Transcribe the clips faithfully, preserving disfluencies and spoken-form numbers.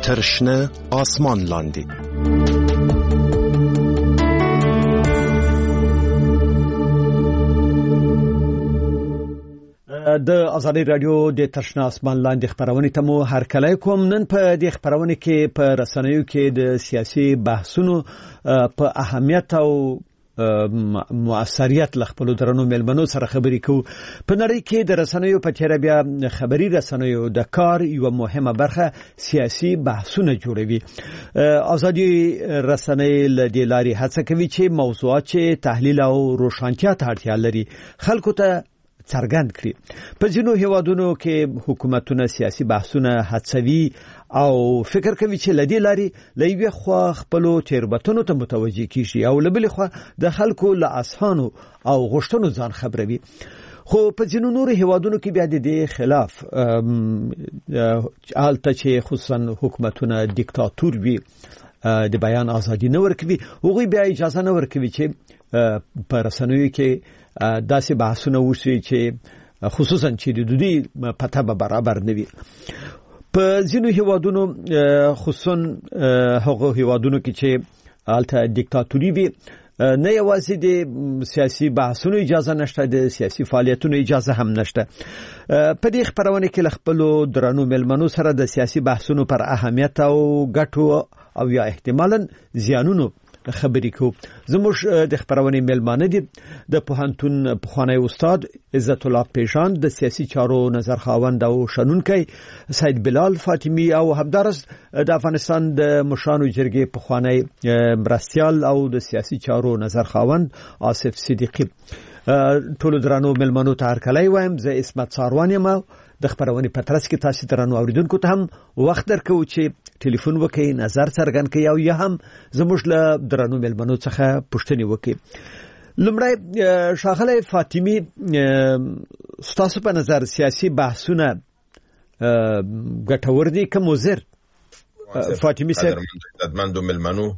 تر شنه آسمان لاندې. د ازادي رادیو د ترشنه اسمان لاندې خبرونه ته مو هر کله کوم. نن په دې خبرونه کې په رسنیو کې د سیاسي بحثونو په اهمیت او مؤثریت لخپلو درنو ملمنو سره خبرې کوو. په نړۍ کې د رسنیو په تیر بیا خبري رسنیو د کار یو مهمه برخه سیاسي بحثونه جوړوي. ازادي رسنۍ له دې لارې هڅه کوي چې موضوعات چې تحلیل او روښانتیا ته اړتیا لري خلکو ته څرګند کړي. په ځینو هیوادونو کې حکومتونه سیاسي بحثونه هڅوي او فکر کوي چې لدی لاري لوي خو خپلو تیربتونو ته متوجي کیږي او لبل خو د خلکو له اسانو او غشتنو ځان خبروي. خو په ځینو نور هیوادونو کې بیا د دې خلاف حالت چې خصوصا حکومتونه دیکتاتور وي د بیان ازادي نه ورکوي، هغوی بیا اجازه نه ورکوي چې په رسنیو کې داسې بحثونه وشي چې خصوصا چې د دوی پته به برابر نه وي. په ځینو هیوادونو خصوصا هغه هیوادونو کې چې الته دیکتاتوري وي نه یوازې د سیاسي بحثونو اجازه نشته، د سیاسي فعالیتونو اجازه هم نشته. په دې خبرونه کې خپلو درنو ملمنو سره د سیاسي بحثونو پر اهمیت او ګټو او یا احتمالاً زیانونو خبرې کوو. زموږ د خبرونې ملمانه دي د پوهنتون پخوانی استاد عزت الله پیژان، د سیاسي چارو نظر خاوند او شنونکی سید بلال فاطمی او همدارس د افغانستان د مشرانو جرګې پخوانی مرستیال او د سیاسي چارو نظر خاوند آصف صدیقی. ټول درانو ملمنو ته هر کله وایم زه اسمت ساروان یم. د خبرونې په ترڅ کې تاسو درنو اوریدونکو ته هم وخت درکو چې ټلیفون وکړئ، نظر څرګند کړئ او یا هم زموږ له درنو ملمنو څخه پوښتنه وکړئ. لومړی ښاغلی فاطمی، ستاسو په نظر سیاسي بحثونه ګټور دي که مضر؟ فاطمی صاحب. خدمتمندو ملمنو،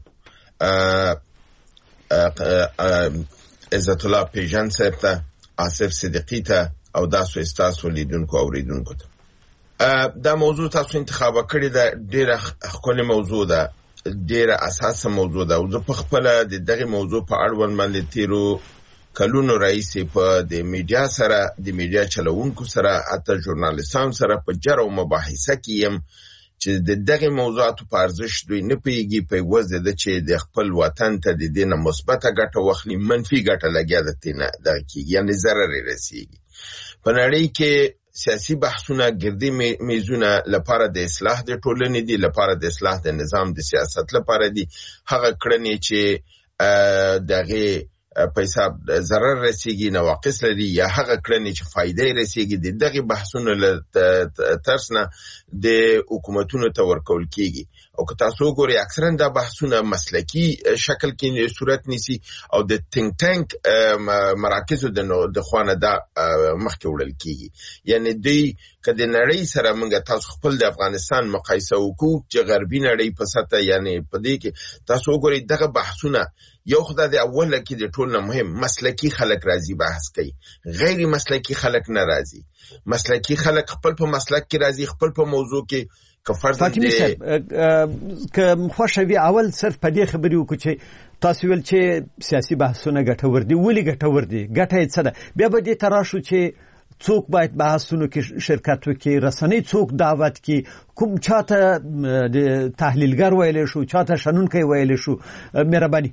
عزت الله پیژان صاحب ته، آصف صدیقی ته او تاسو استاسو لیدونکو او اوریدونکو ته. دا موضوع تاسو انتخاب کړی دا ډیره ښکلې موضوع ده، ډیره اساسه موضوع ده. او زه په خپل د دغه موضوع په اړه باندې تیرو کلونو رئیس په د میډیا سره د میډیا چلوونکو سره حتی ژورنالیستانو سره په جر او مباحثه کې يم چې د دغه موضوعاتو په ارزښت دوی نه پیږي. په وځ د چې د خپل وطن ته د دینه مثبته ګټه واخلي، منفي ګټه لګیا ده تینه د کیږي، یعنی ضرر رسیږي. په نړۍ کې سیاسي بحثونه ګردي میزونه لپاره د اصلاح د ټولنې دي، لپاره د اصلاح د نظام د سیاست لپاره دي. هغه کړنې چې دغه په حساب ضرر رسیږي، نواقص لري، یا هغه کړنې چې فائدې رسیږي د دغه بحثونو له ترڅنه د حکومتونو ته ورکول کیږي. او که تاسو ګورئ اکثرا دا بحثونه مسلکی شکل کې صورت نیسي او د تینک ټانک مراکزو د خوانه دا مخکې وړل کیږي. یعنی دوی که د نړۍ سره موږ تاسو خپل د افغانستان مقایسه وکړو چې غربي نړۍ په سطح، یعنی په دې کې تاسو ګورئ دغه بحثونه یو خدای د اوله کې د ټول نه مهم مسلکی خلک راځي بحث کوي، غیر مسلکی خلک نه راځي. مسلکی خلک خپل په مسلک کې راځي، خپل په موضوع کې. که فرض دې که خوشوي اول صرف په دې خبرې وکړو چې تاسو ول چې سیاسي بحثونه ګټور دي، ولې ګټور دي؟ ګټه یې څه ده؟ بیا به دې تراشو چې څوک باید بحثونو کې شرکت وکړي، رسنۍ څوک دعوت کړي، کوم چاته د تحلیلګر ویل شو، چاته شنونکی ویل شو. مهرباني.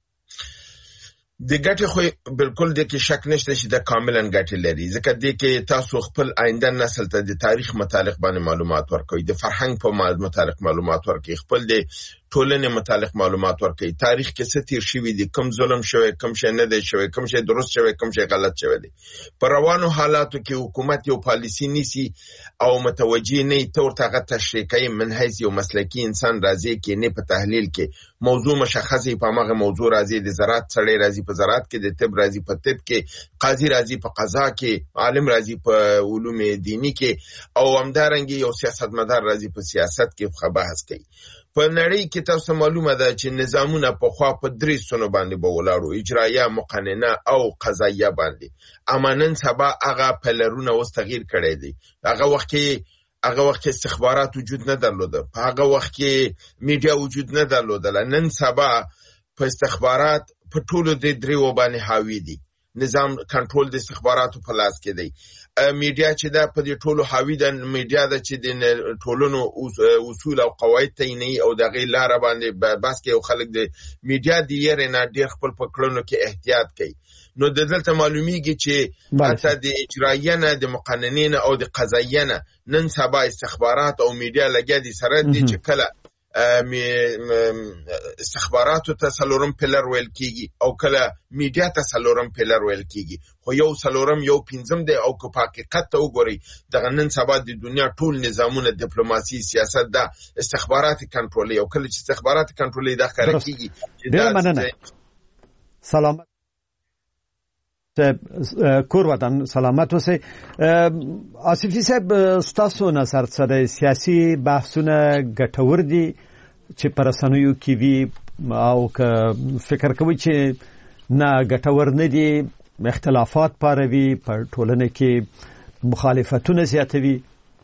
د ګټې خو بالکل د کې شک نشته چې د کاملا ګټې لري، ځکه د کې تاسو خپل آینده نسل ته د تاریخ متعلق باندې معلومات ورکوي، د فرهنګ په متعلق معلومات ورکوي، خپل د ټولنې متعلق معلومات ورکوي، تاریخ کې څه تیر شوی دي، کوم ظلم شوی، کوم شی نه دی شوی، کوم شی درست شوی، کوم شی غلط شوی دی. په روانو حالاتو کې حکومت یو پالیسی نیسی او متوجه نه تور تاغه تشریح کوي من حیث یو مسلکی انسان راځي کې نه په تحلیل کې موضوع مشخصه په هغه موضوع راځي، د زراعت سړی راځي په زراعت کې، د طب راځي په طب کې، قاضي راځي په قضا کې، عالم راځي په علوم دینی کې، او همدارنګه یو سیاستمدار راځي په سیاست کې بحث کوي. په نړۍ کې تاسو معلومه ده چې نظامونه په خوا په درې سونو باندې به ولاړو، اجرایه، مقننه او قضایه باندې. امانن سبا هغه پلرونه اوس تغییر کړی دی. هغه وخت کې هغه وخت استخبارات وجود نه درلوده، په هغه وخت کې میډیا وجود نه درلوده. نن سبا په استخبارات په ټولو د دریو باندې حاوی دي، نظام کنټرول د استخباراتو په لاس کې دی. میډیا چې دا په دې ټولو حاوی ده، میډیا ده چې د ټولنو اصول او قواعد تعینوي او د غیر لار باندې بس کې او خلک د میډیا د یې نه ډېر خپل پکړونو کې احتیاط کوي. نو د دلته معلومیږي چې حتی د اجرایه نه، د مقننین او د قضایه نه نن سبا استخبارات او میډیا لګیا دي سره دي چې کله استخباراتو ته څلورم پلر ویل کیږي او کله میډیا ته څلورم پلر ویل کیږي، خو یو څلورم یو پنځم دی. او که په حقیقت ته وګورئ دغه نن سبا د دنیا ټول نظامونه، ډیپلوماسي، سیاست دا استخبارات کنټرولي، او کله چې استخبارات کنټرولي دا ښکاره کیږي. ډېره مننه. سلامت کور وطن سلامت اوسئ. آصفي صاحب، ستاسو نظر څه دی؟ سیاسي بحثونه ګټور دي چې پر رسنیو کې وي، او که فکر کوي چې نه ګټور نه دي، اختلافات پاروي، په ټولنه کې مخالفتونه زیاتوي؟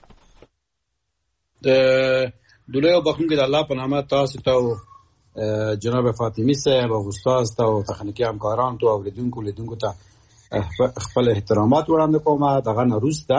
د دلایو بخښونکي د الله په نامه تاسو ته جناب فاطمی صاحب او استاد ته او تخنیکی همکاران ته او لیدونکو لیدونکو ته خپل احترامات وړاندې کوم. دغه نه وروسته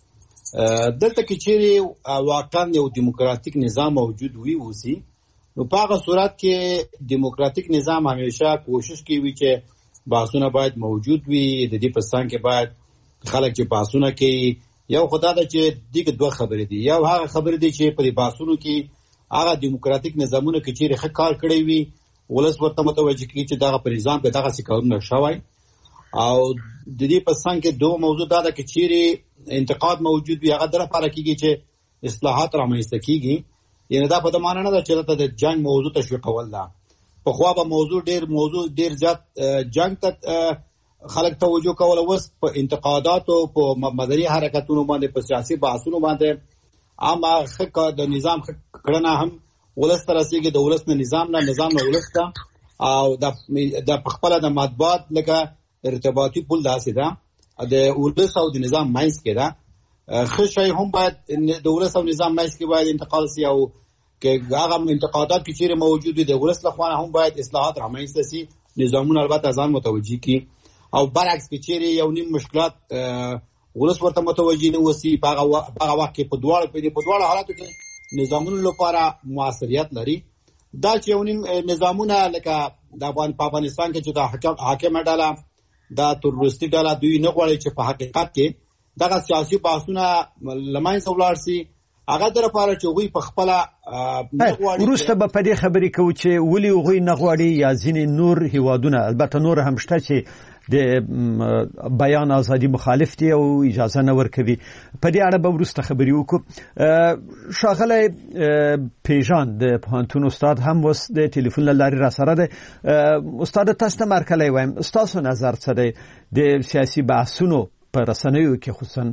دلته کې چیرې واقعا یو دیموکراتیک نظام موجود وي اوسي، نو په هغه صورت کې دیموکراتیک نظام همیشه کوشش کوي چې بحثونه باید موجود وي. د دې په څنګ کې باید خلک چې بحثونه کوي، یو خدای دا چې دغه دوه خبرې دي. یو هغه خبرې دي چې په بحثونو کې هغه دیموکراتیک نظامونه کې چیرې ښه کار کړی وي، ولس ورته متوجه کیږي چې دغه په نظام کې دغه څه کارونه شوی. او د دې په څنګ کې دوه موضوع دا ده چې چیرې انتقاد موجود وي، هغه در لپاره کیږي چې اصلاحات رامنځته کیږي. یعنی دا په دې معنی نه ده چې د جنگ موضوع تشویقول ده. په خو به موضوع ډیر موضوع ډیر زیات جنگ ته خلک توجه کول، اوس په انتقاداتو، په مدني حرکتونو باندې، په سیاسي بحثونو باندې اما خکه د نظام کړنه هم ولس تر رسیدي، د ولس نه نظام نه، نظام نه ولس ته، او د د خپل د مطبوعات لکه ارتباطي پول داسې ده د ولس او د نظام ماینس کې ده. خو شي هم باید د ولس او نظام ماینس کې باید انتقال سي، او که هغه انتقادات چې چیرې موجود دي د ولس لخوا هم باید اصلاحات رامنځته سي. نظامونه البته ځان متوجي کی، او برعکس کې چیرې یو نیم مشکلات ولس ورته متوجي نه وسی، په هغه وخت کې په دواړو په دواړو حالاتو کې نظامونو لپاره موثریت لري. دا چې یو نیم نظامونه لکه د افغانستان کې چې د حاکم ډله، دا تروریستي ډله، دوی نه غواړي چې په حقیقت کې دغه سیاسي بحثونه لمنځه ولاړ سي. هغه در لپاره چې غوي په خپل نه غواړي. ورسته به په دې خبرې کوي چې ولي غوي نه غواړي، یا ځینې نور هیوادونه، البته نور هم شته چې د بیان ازادي مخالف دي او اجازه نه ورکوي. په دې اړه به ورسته خبرې وکړو. ښاغلی پیژان د پوهنتون استاد هم اوس د ټلیفون له لارې را سره دی. استاد، تاسو ته مرکلی وایم، ستاسو نظر څه دی د سیاسي بحثونو په رسنیو کې، خصوصا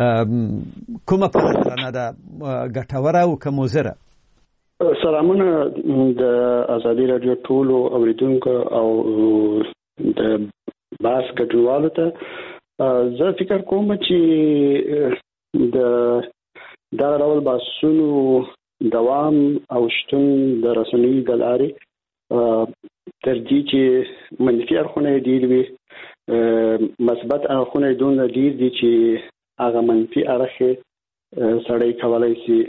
کومه پلټنه ده ګټوره او که مضره؟ سلامونه د ازادي راډیو ټولو اوریدونکو او د بحث ګډونوالو ته. زه فکر کوم چې د دغه ډول بحثونو دوام او شتون د رسنیو د لارې تر دې چې منفي اړخونه ډېر وي، مثبت اړخونه دونه ډېر دي چې هغه منفي اړخ سړی کولی شي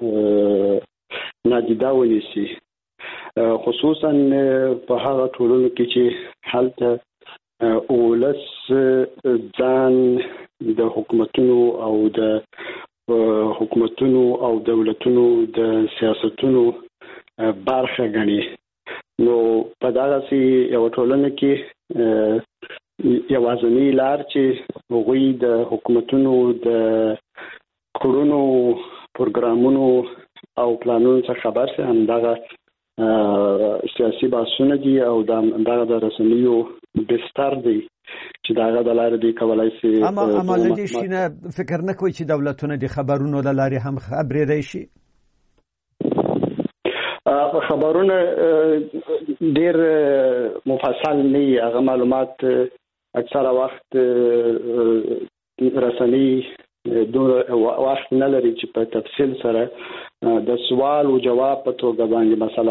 نادیده ونیسي، خصوصا په هغه ټولنو کې چې هلته ولس ځان د حکومتونو او د حکومتونو او دولتونو د سیاستونو برخه ګڼي. نو په دغسې یوه ټولنه کې یوازینۍ لار چې هغوی د حکومتونو د کړنو، پروګرامونو او پلانونو څخه خبر شي، همدغه سیاسي بحثونه دي او دغه د رسنیو بستر دی چې دغه د لارې دی کولای شي. اما اما له دې شي نه فکر نه کوي چې دولتونه د خبرونو له لارې هم خبرېدای شي؟ خبرونه ډېر مفصل نه وي، هغه معلومات اکثره وخت رسنۍ دوه وخت نه لري چې په تفصیل سره د سوال او جواب په توګه باندې مثلا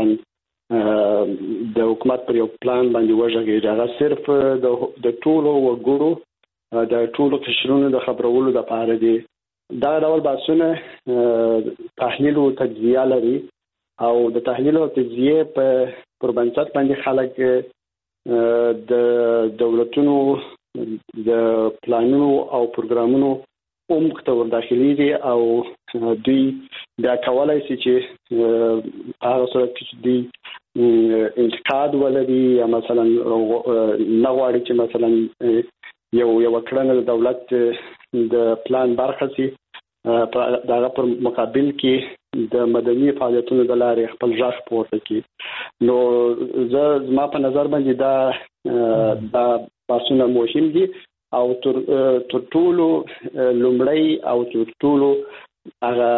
د حکومت پر یو پلان باندې وژغېږي. هغه صرف د ټولو وګړو د ټولو قشرونو د خبرولو لپاره دی. دا ډول بحثونه تحلیل او تجزیه لري او د تحلیل او تجزیه په پر بنسټ باندې خلک د دولتونو د پلانونو او پروګرامونو عمق ته ورداخلي دي او دوی دا کولای شي چې هغه صورت کې دوی انتقاد ولري یا مثلا نه غواړي چې مثلا یو یو کړنه د دولت د پلان برخه سي دا پر مقابل کې د مدني فعالیتونو د لارې خپل ځخ پورته کی. نو زه زما په نظر باندې دا دا باسونه مهم دي او تر ټولو لومړی او تر ټولو هغه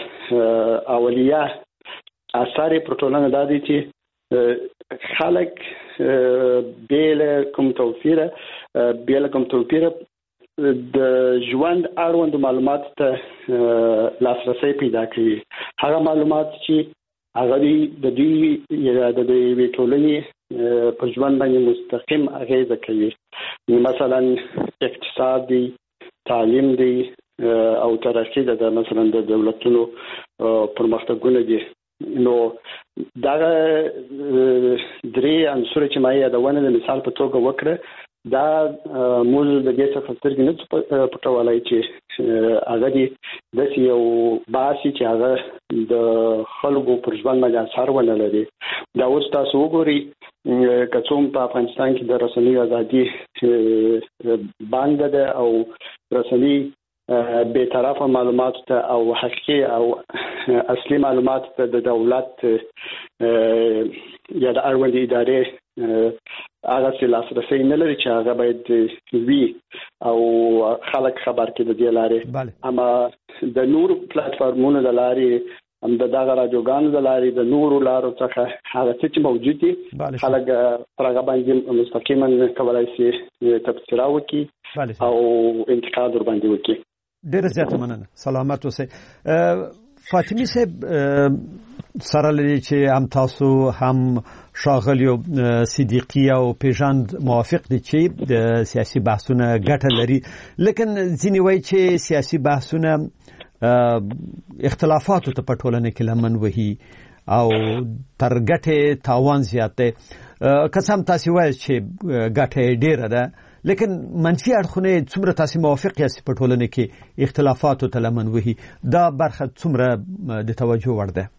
اولیه اثر پروتونونه د دې چې خلک بیل کوم توفیره بیل کوم توفیره د ژوند اړوند معلومات ته لاسرسي پیدا کړي. هغه معلومات چې هغه د دوی یا د دوی ټولنې په ژوند باندې مستقیم اغیزه کوي. مثلا اقتصاد دی، تعلیم دی او ترقی د مثلا د دولتونو پرمختګونه دي. نو دا درې عنصر چې ما یادونه د مثال په توګه وکړه دا موږ د دې څخه سترګې نه پټولای چې هغه دي د یو باسي چې هغه د خلکو پر ژوند باندې اثر ونه لري. دا اوس تاسو وګورئ که څوم په افغانستان کې د رسنیو ازادي باندې ده او رسنۍ به طرفه معلومات ته او حقیقي او اصلي معلومات ته د دولت یا د اړوند ادارې هغه څه لاسرسي نه لري چې هغه باید وي او خلک خبر کړي د دې لارې. اما د نور پلیټفارمونو د لارې هم د دغه راډیوګانو د لارې د نورو لارو څخه هغه څه چې موجود دي خلک پرغه باندې مستقیما کولای شي تبصره وکړي او انتقاد ور باندې وکړي. ډېر زیات مننه. سلامت اوسئ. فاطمی صاحب سره لري چې هم تاسو هم شاغلیو صدیقی او پیژاند موافق دي چې د سیاسي بحثونه ګټه لري، لیکن ځینې وایي چې سیاسي بحثونه اختلافاتو ته په ټولنه کې لمن وهي او تر ګټې تاوان زیات دی. که څه هم تاسو وایي چې ګټه ډېره ده، لیکن منفي اړخونه څومره تاسو موافق یاست په ټولنه کې اختلافاتو ته لمن وهي؟ دا برخه څومره د توجه وړ ده؟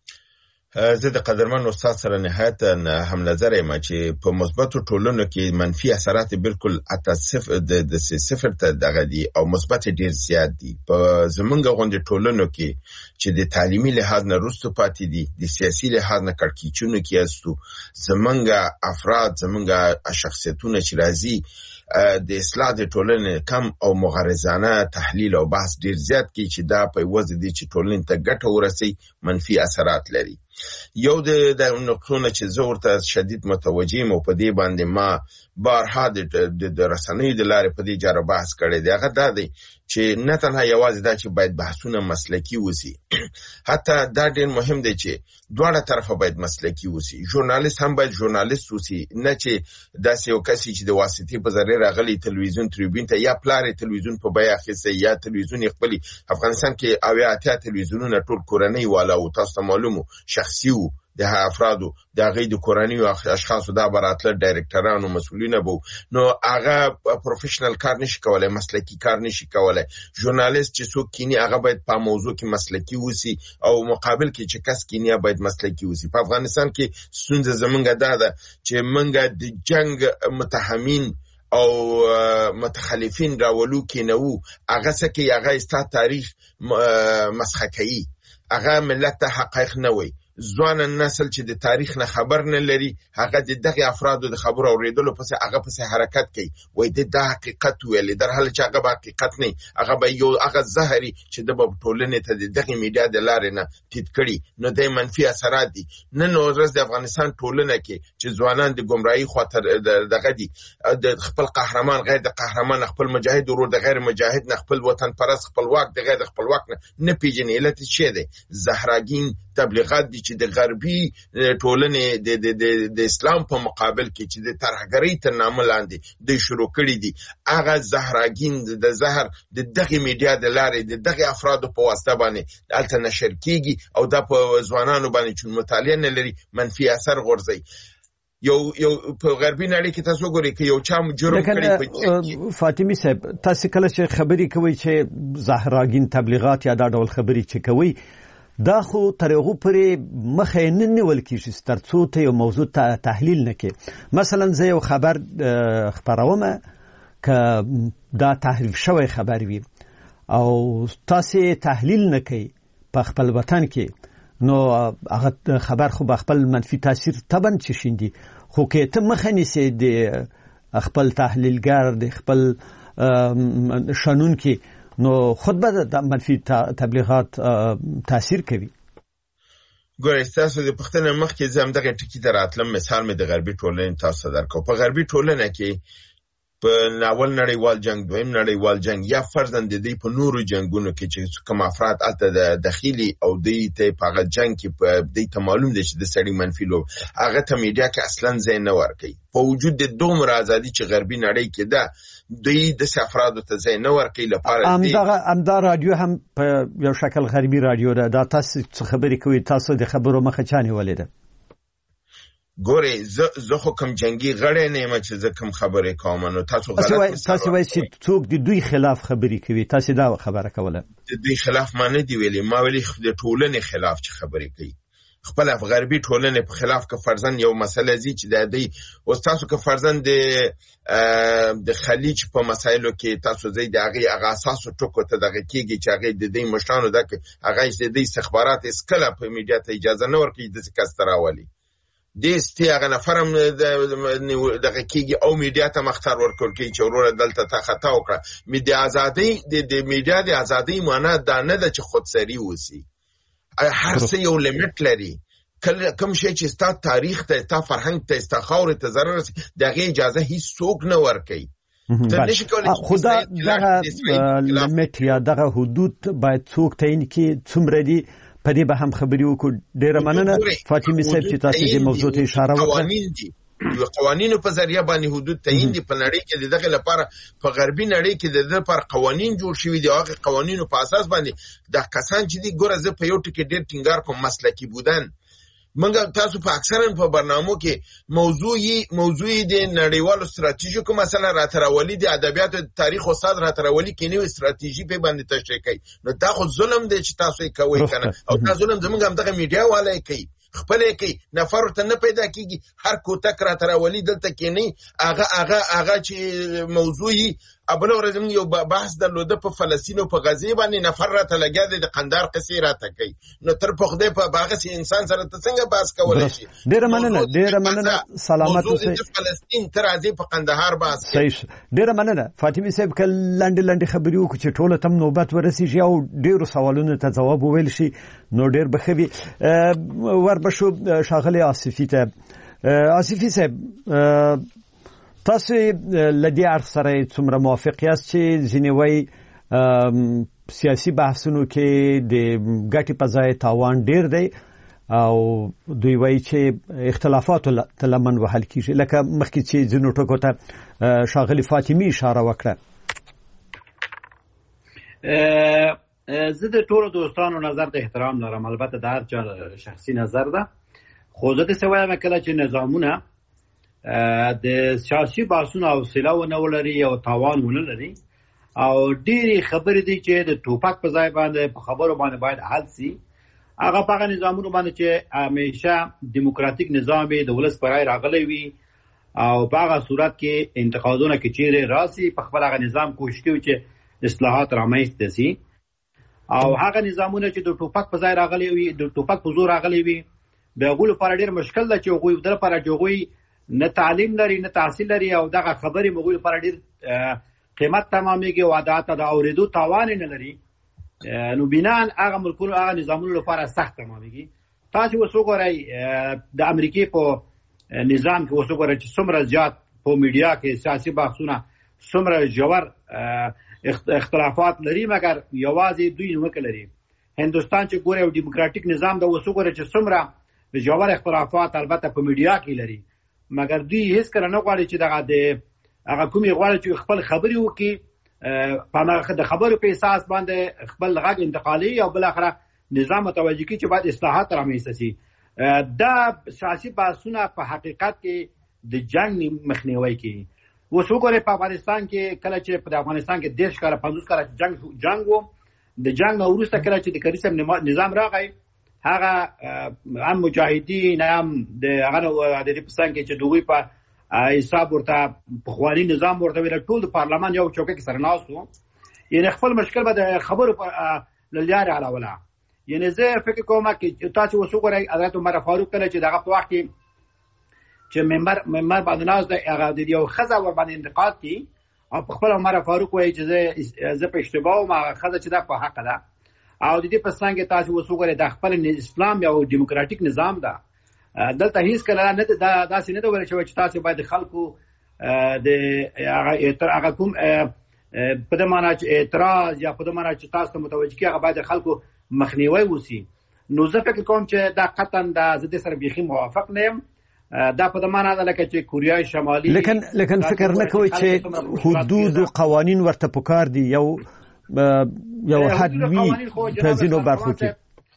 زه د قدرمن استاد سره نهایت هم نظر یم چې په مثبتو ټولنو کې منفي اثرات بالکل اته صفر د صفر ته دغه دي او مثبت ډیر زیات دي. په زمونږ غونډه ټولنو کې چې د تعلیمي لحاظ نه رستو پاتې دي، د سیاسي لحاظ نه کړکېچونو کې استو، زمونږ افراد زمونږ شخصیتونه چې راځي د اصلاح د ټولنې کم او مغرضانه تحلیل او بحث ډیر زیات کی چې دا په وځ دي چې ټولنې ته ګټه ورسي، منفي اثرات لري. یو د نقطونه چې زه ورته شدید متوجه یم او په دې باندې ما بارها د رسنیو د لارې په دې جاره بحث کړی دی، هغه دا دی چې نه تنها یوازې دا چې باید بحثونه مسلکي وسی، حتی دا ډېر مهم دی چې دواړه طرفه باید مسلکي وسی. ژورنالیست هم باید ژورنالیست وسی، نه چې داسې یو کسي چې د واسطې په ذریعه راغلی تلویزیون تریبیون ته یا پلار تلویزیون په بیه اخیستی یا تلویزیون خپل. افغانستان کې اویا اتیا تلویزیونونه ټول کورنۍ والا او تاسو ته معلومو شخصي وو د افرادو د غي د کورنۍ او اشخاصو د براتله ډایرکټرانو مسؤلین بو، نو هغه پروفیشنل کار نشي کولای، مسلکی کار نشي کولای. ژورنالیست چې څوک کینی هغه باید په موضوع کې مسلکی وسی او مقابل کې چې کس کینی باید مسلکی وسی. په افغانستان کې ستونزه زمونږه ده ده چې منګه د جنگ متهمین او متخلفین راولو کې نو هغه څه کې هغه استا تاریخ مسخه کوي، هغه ملت ته حقایق نه وي. ځوان نسل چې د تاریخ نه خبر نه لري هغه د دغه افرادو د خبرو اوریدلو پس هغه پس حرکت کوي وای د حقیقت ویل در حال چې هغه حقیقت نه هغه به یو هغه زهري چې د ټولنې ته د دغه میډیا د لارې نه تید کړي نو د منفي اثرات دي نن ورځ د افغانستان ټولنه کې چې ځوانان د گمراهي خاطر دغه دي د خپل قهرمان غیر د قهرمان خپل مجاهد ورور د غیر مجاهد نه خپل وطن پرست خپلواک د غیر خپلواک نه نه پیژنې علت څه دی زهراګین تبلیغات دي چې د غربي ټولنې د د د اسلام په مقابل کې چې د ترهګرۍ تر نامه لاندې د شروع کړي دي هغه زهراګین د زهر د دغه میډیا د لارې د دغه افرادو په واسطه باندې دلته نشر کیږي او د په ځوانانو باندې چې مطالعه نه لري منفي اثر غورځي یو یو په غربي نړۍ کې تاسو ګورئ چې یو چا جرم کړی په فاطمی صاحب تاسو کله چې خبري کوي چې زهراګین تبلیغات یا دا ډول خبري چې کوي دا خو تر هغه پرې مخه نه نیول کیږي ترڅو ته یو موضوع تحلیل نکړي مثلا زه یو خبر خبروم ک دا تحریف شوی خبر وي او تاسو تحلیل نکړي په خپل وطن کې نو هغه خبر خو خپل منفي تاثیر تبن چی شیندي خو کې ته مخه نیسي د خپل تحلیلګر د خپل شنون کې نو خود به د منفي تبلیغات تاثیر کوي ګورئ تاسو د پښتنه مخ کې زم دغه ټکی دراتلم مثال مې د غربي ټولنې تاسو درکو په غربي ټولنه کې په ناول نړیوال جنگ دویم نړیوال جنگ یا فرضاً د دې په نورو جنگونو کې چې کوم افراد الته د داخلي او د ته په جنگ کې په دې ته معلوم دي چې د سړي منفي لو هغه ته میډیا کې اصلاً ځای نه ورکي په وجود د دومره ازادي چې غربي نړۍ کې ده دوی د افرادو ته ځای نه ورکي لپاره امدا امدا رادیو هم په یو شکل غربي رادیو ده دا تاسو خبرې کوي تاسو د خبرو مخه چانه ولیده ګورې زه خو کوم جنگي غړی نه یم چې زه کوم خبرې کوم نو تاسو غلط تاسو وایي چې څوک د دوی خلاف خبرې کوي تاسو دا خبره کوله د دوی خلاف ما نه دی ویلي ما ویلي د ټولنې خلاف چې خبرې کوي خپل غربي ټولنې په خلاف که فرضاً یو مسله زی چې د دې او تاسو که فرضاً د د خلیج په مسایلو کې تاسو زی د هغه هغه اساسو ټکو ته دغه کېږي چې هغه د دې مشرانو دغه هغه د دې استخبارات اسکله په میډیا ته اجازه نه ورکړي د کستراولي د استی هغه نفرم دغه کېږي او میډیا ته مختار ورکول کوي چې وروره دلته تا خطا وکړه میډیا ازادي د میډیا د ازادي معنی دا نه ده چې خودسری وسی هر څه یو لیمټ لري کوم شی چې ستا تاریخ ته ستا فرهنګ ته ستا خاور ته ضرر رسي دغه اجازه هیڅ څوک نه ورکوي خدا دغه لیمټ یا دغه حدود باید څوک تعیین کړي څومره دي په دې به هم خبرې وکړو ډیره مننه فاطمه صاحب چې تاسو دې موضوع ته اشاره وکړه یو قوانینو په ذریعہ باندې حدود تعیین دي په نړۍ کې دغه لپاره په غربي نړۍ کې د دې پر قوانین جوړ شوي دي هغه قوانینو په اساس باندې د کسان چې دي ګوره زه په یو ټکی ډیر ټینګار کوم مسلکی بودن منګه تاسو په اکثرا په برنامو کې موضوعي موضوعي د نړیوالو ستراتیژیکو مسله راتراولي د ادبیات تاریخ استاد راتراولي کې نو ستراتیژي په باندې تشریح کوي نو دا خو ظلم دی چې تاسو یې کوي کنه او دا ظلم زموږ هم دغه میډیا والے کوي خپل کې نفر ته نه پیدا کیږي هر کوتک راتراولي دلته کې نه هغه هغه هغه چې موضوعي ابل ورځم یو بحث درلوده په فلسطین او په غزه باندې نفر راته لګیا د قندار قصې راته کوي نو تر په خدای په باغ سي انسان سره ته څنګه بحث کولای شي ډیر مننه ډیر مننه سلامت اوسئ فلسطین تر ازي په قندهار بحث صحیح ډیر مننه فاطمه صاحب کله لاندې لاندې خبرې وکړو چې ټوله تم نوبت ورسیږي او ډیرو سوالونو ته جواب وویل شي نو ډیر بخوي وربشو شاغلي آصفي ته آصفي صاحب تاسو لدی ارخ سره څومره موافق یاست چې ځینې سیاسي بحثونو کې د ګټې په ځای تاوان ډیر دی او دوی وایي چې اختلافات تلمن وهل کیږي لکه مخکې چې ځینو ټکو ته شاغلي فاطمي اشاره وکړه زه د ټولو دوستانو نظر ته احترام لرم البته د هر چا شخصي نظر ده خو زه د سوایم کله چې نظامونه د سیاسي بحثونو حوصله ونه ولري او تاوان ونه لري او ډېری خبرې دي چې د ټوپک په ځای باندې په خبرو باندې باید حل شي هغه په نظامونو باندې چې همیشه دیموکراتیک نظام د ولس پر رای راغلی وي او په هغه صورت کې انتقادونه کې چیرې راسي په خپل هغه نظام کوشش کوي چې اصلاحات رامنځته شي او هغه نظامونه چې د ټوپک په ځای راغلي وي د ټوپک په زور راغلي وي د هغوی لپاره ډېر مشکل ده چې هغوی د لپاره چې هغوی نه تعلیم لري نه تحصیل لري او دغه خبرې هغوی لپاره ډېر قیمت تمامېږي او حتی د اورېدو توان نه لري. نو بناً هغه ملکونو هغه نظامونو لپاره سخت تمامېږي. تاسو اوس وګورئ د امریکې په نظام کې اوس وګورئ چې څومره زیات په میډیا کې سیاسي بحثونه څومره ژور اختلافات لري مګر یوازې دوی نیوکه لري. هندوستان چې ګورئ یو ډیموکراتیک نظام د اوس وګورئ چې څومره ژور اختلافات البته په میډیا کې لري مګر دوی هیڅ کله نه غواړي چې دغه د هغه کومې غواړي چې خپل خبرې وکړي په د خبرو په اساس باندې خپل غږ انتقالي او بل اخره نظام متوجه کی چې باید اصلاحات رامنځته شي. دا سیاسي بحثونه په حقیقت کې د جنگ مخنیوي کوي. اوس وګورئ په افغانستان کې کله چې په افغانستان کې دیش کاله پنځوس کاله جنگ جنگ وو د جنگ نه وروسته کله چې د کریسم نظام راغی هغه هم مجاهدین هم د هغه د دې پسند کې چې دوی په حساب ورته پخوانی نظام ورته ویل ټول د پارلمان یو چوکۍ کې سره ناستو یعنی خپل مشکل به د خبرو په لاره علاوه یعنی زه فکر کوم چې تاسو وسوګورئ حضرت عمر فاروق کله چې دغه په وخت کې چې منبر منبر باندې ناز د هغه د یو خزه ور باندې انتقاد کی او په خپل عمر فاروق وایي چې زه زه په اشتباه ما خزه چې دا په حق ده او د دې په څنګه تاسو وسوګورئ د خپل اسلام یو دیموکراتیک نظام ده دلته هیڅ کله نه دا داسې نه ویل شوی چې تاسو باید خلکو د هغه هغه کوم په دې معنی چې اعتراض یا په دې معنی چې تاسو ته متوجه کی هغه باید خلکو مخنیوي وسی. نو زه فکر کوم چې دا قطعا د زده سره بيخي موافق نه یم. دا په دې معنی ده لکه چې کوریا شمالي لیکن لیکن فکر نه کوي چې حدود او قوانين ورته پکار دي یو یو حد وی په ځینو برخو کې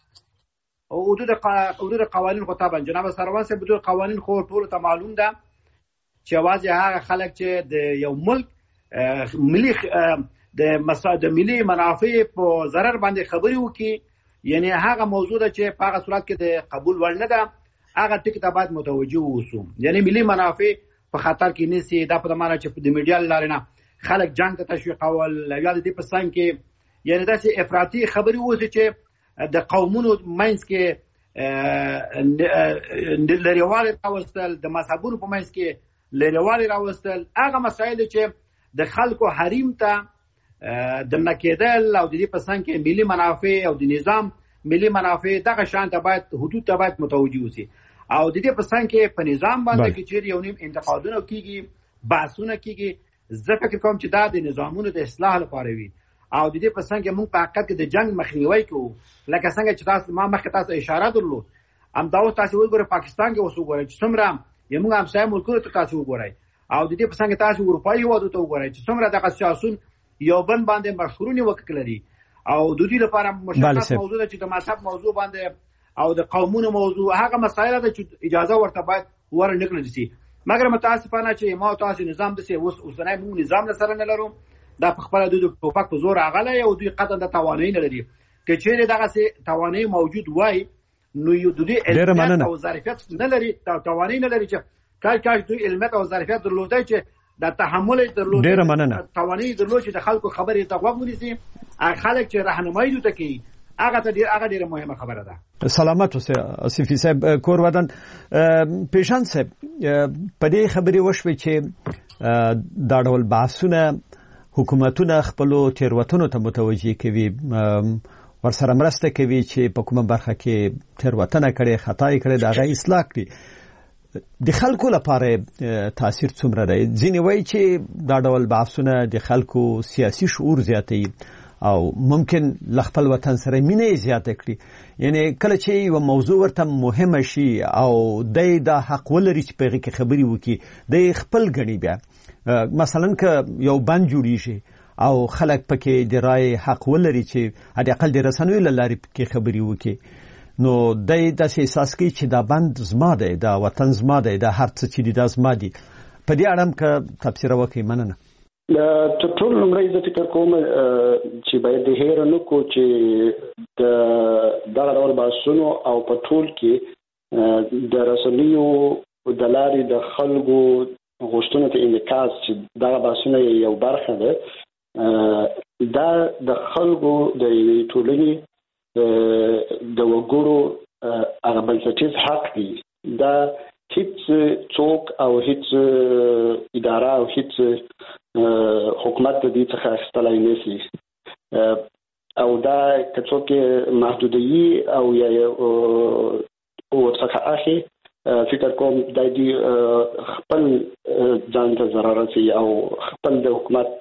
او حدود حدود قوانين خو طبعا جناب سروان صاحب حدود قوانين خو ټول ته معلوم ده چې واځي هغه خلک چې د یو ملک ملي د مساعد ملي منافع په ضرر باندې خبري وکي یعنی هغه موضوع ده چې په هغه صورت کې د قبول وړ نه ده هغه ټکی ته باید متوجه اوسو یعنی ملي منافع په خطر کې نسی دا په معنا چې د میډیا لاره نه خلک جنگ ته تشویقول یا د دې په څنګه کې یعنی داسې افراطي خبري وځي چې د قومونو منځ کې لریوالي راوستل د مذهبونو په منځ کې لریوالي راوستل هغه مسایل چې د خلکو حریم ته د نکیدل او د دې په څنګه کې ملي منافع او د نظام ملي منافع دغه شان ته باید حدود ته باید متوجه وسی او د دې په څنګه کې په نظام باندې کې چې یو نیم انتقادونه کیږي بحثونه کیږي زه فکر کوم چې دا د نظامونو د اصلاح لپاره وي او د دې په څنګه موږ په حقیقت کې د جنگ مخنیوي کوو لکه څنګه چې تاسو ما مخکې تاسو اشاره درلود ام دا اوس تاسو وګورئ پاکستان کې اوس وګورئ چې څومره یموږ هم ساي ملکونو ته تاسو وګورئ او د دې په څنګه تاسو اروپایي هیوادو ته وګورئ چې څومره دغه سیاسون یو بن باندې مشهورونی وکړي او د دې لپاره مشخص موضوع ده چې د مذهب موضوع باندې او د قومونو موضوع هغه مسایل ده چې اجازه ورته باید ورنکړل شي مګر متاسفانه چې ما تاسو نظام د سي اوس اوسنۍ موږ نظام سره نه لرو دا په خپل د ټوپک په زور اغله او دوی قطعا د توانایي نه لري چې چیرې دغه سي توانایي موجود وای نو یو دوی علم او ظرفیت نه لري توانایي نه لري چې کله کله دوی علم او ظرفیت درلودای چې د تحمل درلودای توانایي درلود چې د خلکو خبرې ته غوږ ونیسي خلک چې راهنمایي دوی کوي هغه ته ډیر هغه ډیره مهمه خبره ده. سلامت اوسه اسفی صاحب کور ودان پیشان صاحب په دې خبرې وشوي چې دا ډول بحثونه حکومتونه خپل تیروتنو ته متوجي کوي ورسره مرسته کوي چې په کومه برخه کې تیروتنه کړي خطا یې کړي دا غي اصلاح کړي د خلکو لپاره تاثیر څومره دی ځینې وایي چې دا ډول بحثونه د خلکو سیاسي شعور زیاتوي او ممکن لخپل وطن سره مینه زیاته کړي یعنی کله چې یو موضوع ورته مهمه شي او د حق ولري چې په کې خبري وکړي د خپل غني بیا مثلا که یو بند جوړیږي او خلک پکې د رائے حق ولري چې د اقل د رسنوي لارې کې خبري وکړي نو د داسې احساس کوي چې دا بند زما دی دا وطن زما دی دا هر څه چې دی دا زما دی په دې اړه که تفسیر وکړي مننه. د ټول لمړی د فکر کوم چې باید د هیر نو کو چې د دغه ډول باسونو او په ټول کې د رسنیو د لارې د خلکو غوښتنو ته انعکاس چې دغه باسونه یو برخه ده دا د خلکو د ټولنې د وګړو هغه بنسټیز حق دی دا هیڅ څوک او هیڅ اداره او هیڅ حکومت د دې څخه اخیستلای نشي او دا که څوک محدودي او یا ورڅخه اخی فکر کوم د دې خپل ځان ته ضرر رسي او خپل د حکومت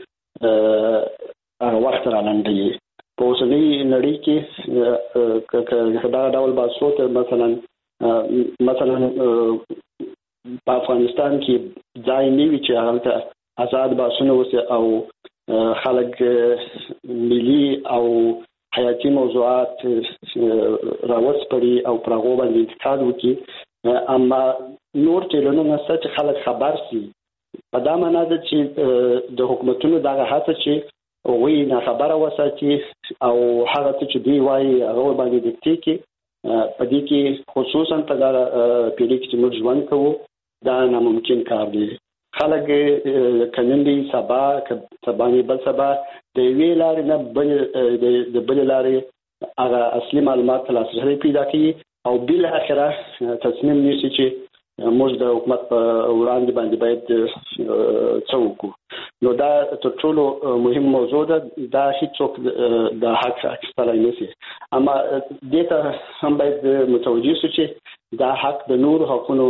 وخت را لاندې په اوسنۍ نړۍ کې دا ډول باسوت مثلا مثلا په افغانستان کې ځای نیوي چې هغه آزاد باسونه اوسه او خلک ملي او حیاتي موضوعات راوسپړي او پرغو باندې انتقاد وکړي اما نور چیرونه ست خلک خبر سي په دا معنی ده چې د حکومتونو دغه هڅه چې وی نه خبره وساتي او هغه چې دی وایي هغه باندې دکتي کې په دې کې خصوصا په دا پیډي کې موږ ژوند کوو دا ناممکن کار دی خلک کنندي سبا سبا نه بل سبا د وی لارې نه بل د بل لارې هغه اصلي معلومات لاسرسي پیدا کوي او بل اخره تصمیم نیسي چې موږ د حکومت په وړاندې باندې باید څه وکړو نو دا تر ټولو مهم موضوع ده دا هیڅوک د حق اخیستلای نشي اما دې ته هم باید متوجه شو چې دا حق د نور حقوقو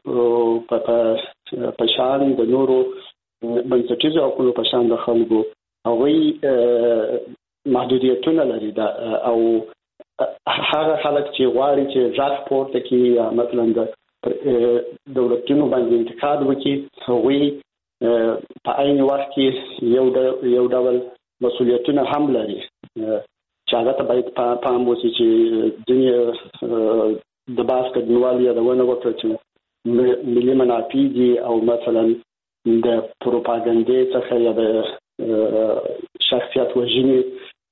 په شان د نورو بنسټیزو حقوقو په شان د خلکو هغوی محدودیتونه لري دا او هغه خلک چې غواړي چې ځاځ پورته کې مثلا د دولتونو باندې انتقاد وکړي هغوی په عین وخت کې یو یو ډول مسؤلیتونه هم لري چې هغه ته باید پام وشي چې دنیا د باس کډوال یا د ونه وکړي چې ملي منافع دي او مثلا د پروپاګاندا څخه یا د شخصیت وژنې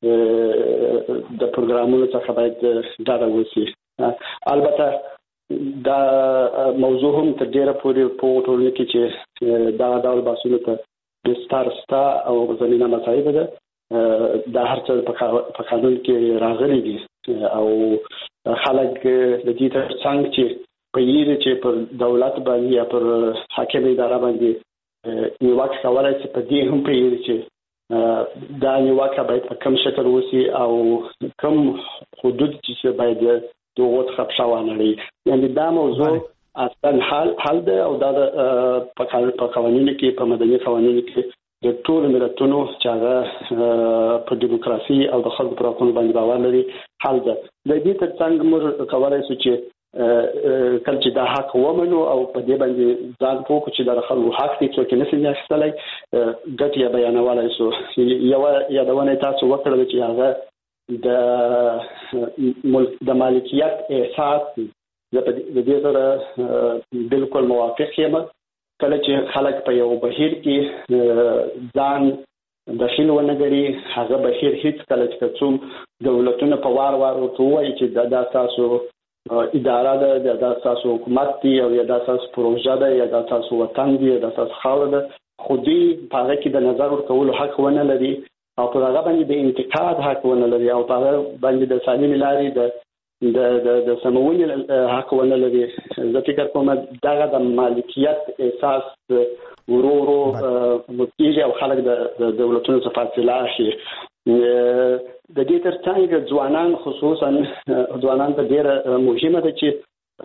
د پروګرامونو څخه باید ډډه وشي البته دا موضوع هم تر ډیره پورې په ټولنه کې چې دا ډول باسونه ته د ستارستا او زمينه مسایب ده دا هر څه په قانون کې راغلي دي او خلک د دې ترڅنګ چې په یوه چې پر دولت باندې یا پر حاکم اداره باندې نیوکه کولای چې په دې هم په یوه چې دا نیوکه باید په کوم شکل وسی او کوم حدود چې باید دغه خبرونه لري یعنی دا موضوع اصلا حل حل ده او دا په قوانینو کې په مدني قوانینو کې د ټول ملتونو چې هغه په دیموکراسي او د خلکو پر حقوقو باندې باور لري حل ده د دې ترڅنګ موږ کولای شو چې کله چې دا حق ومنو او په دې باندې ځان پوه چې د خلکو حق دي څوک نه سي اخیستلای ګټي بیانولای شو یو یادونه تاسو وکړل چې هغه د ملک د مالکیت احساس د دې سره بالکل موافق یم کله چې خلک په یو بهیر کې ځان داخل ونګري هغه بهیر هیڅ کله چې څوم دولتونه په وار وار وایي چې دا د تاسو اداره ده د تاسو حکومت دی او یا د تاسو پروژه ده یا د تاسو وطن دی د تاسو خاور ده خو دې په هغه کې د نظر ورکولو حق ونه لري او په هغه باندې د انتقاد حق ونه لري او په هغه باندې د سالم لارې د د د سمونې حق ونه لري زه فکر کوم دغه د مالکیت احساس ورو ورو متیږي او خلک د دولتونو څخه فاصله اخلي د دې ترڅنګ ځوانان خصوصا ځوانان په ډیره مهمه ده چې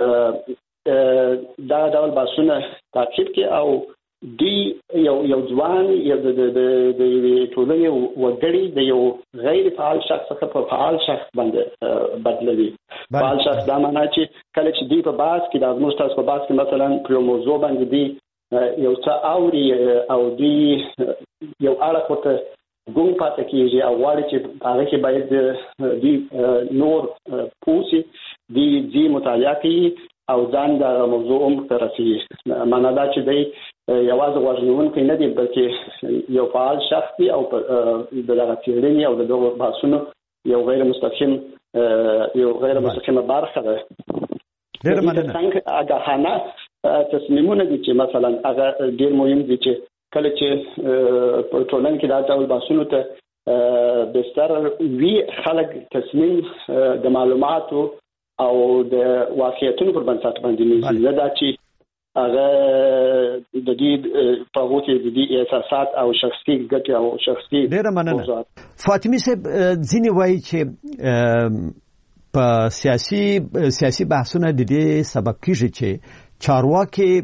دا ډول باسونه تعقیب کې او دی یو یو ځوان یو د د د ټولنې وګړي د یو غیر فعال شخص څخه په فعال شخص باندې بدلوي فعال شخص دا معنی چې کله چې دی په باس کې د موږ تاسو په باس کې مثلا په موضوع باندې دی یو څه اوري او دی یو اړه کوته ګون پاتې کیږي او واړي چې هغه کې باید دی نور پوسی دی دی مطالعه کوي او ځان د موضوع هم ترسي معنا دا چې دی یوازې غوښنون کې نه دی بلکې یو فعال شخص دی او د دغه تیرنی او دغه بحثونو یو غیر مستقیم یو غیر مستقیمه برخه ده ډېر مننه څنګه هغه حنا تصمیمونه دي چې مثلا هغه ډېر مهم دي چې کله چې په ټولنه کې دا ډول بحثونو ته بستر وی خلک تصمیم د معلوماتو او د واقعیتونو پر بنسټ باندې نه نه دا چې هغه د دې په وخت د دې احساسات او شخصي ګټه او شخصي ډیره مننه. فاطمه صاحب ځینې وایي چې په سیاسي سیاسي بحثونه د دې سبب کیږي چې چارواکي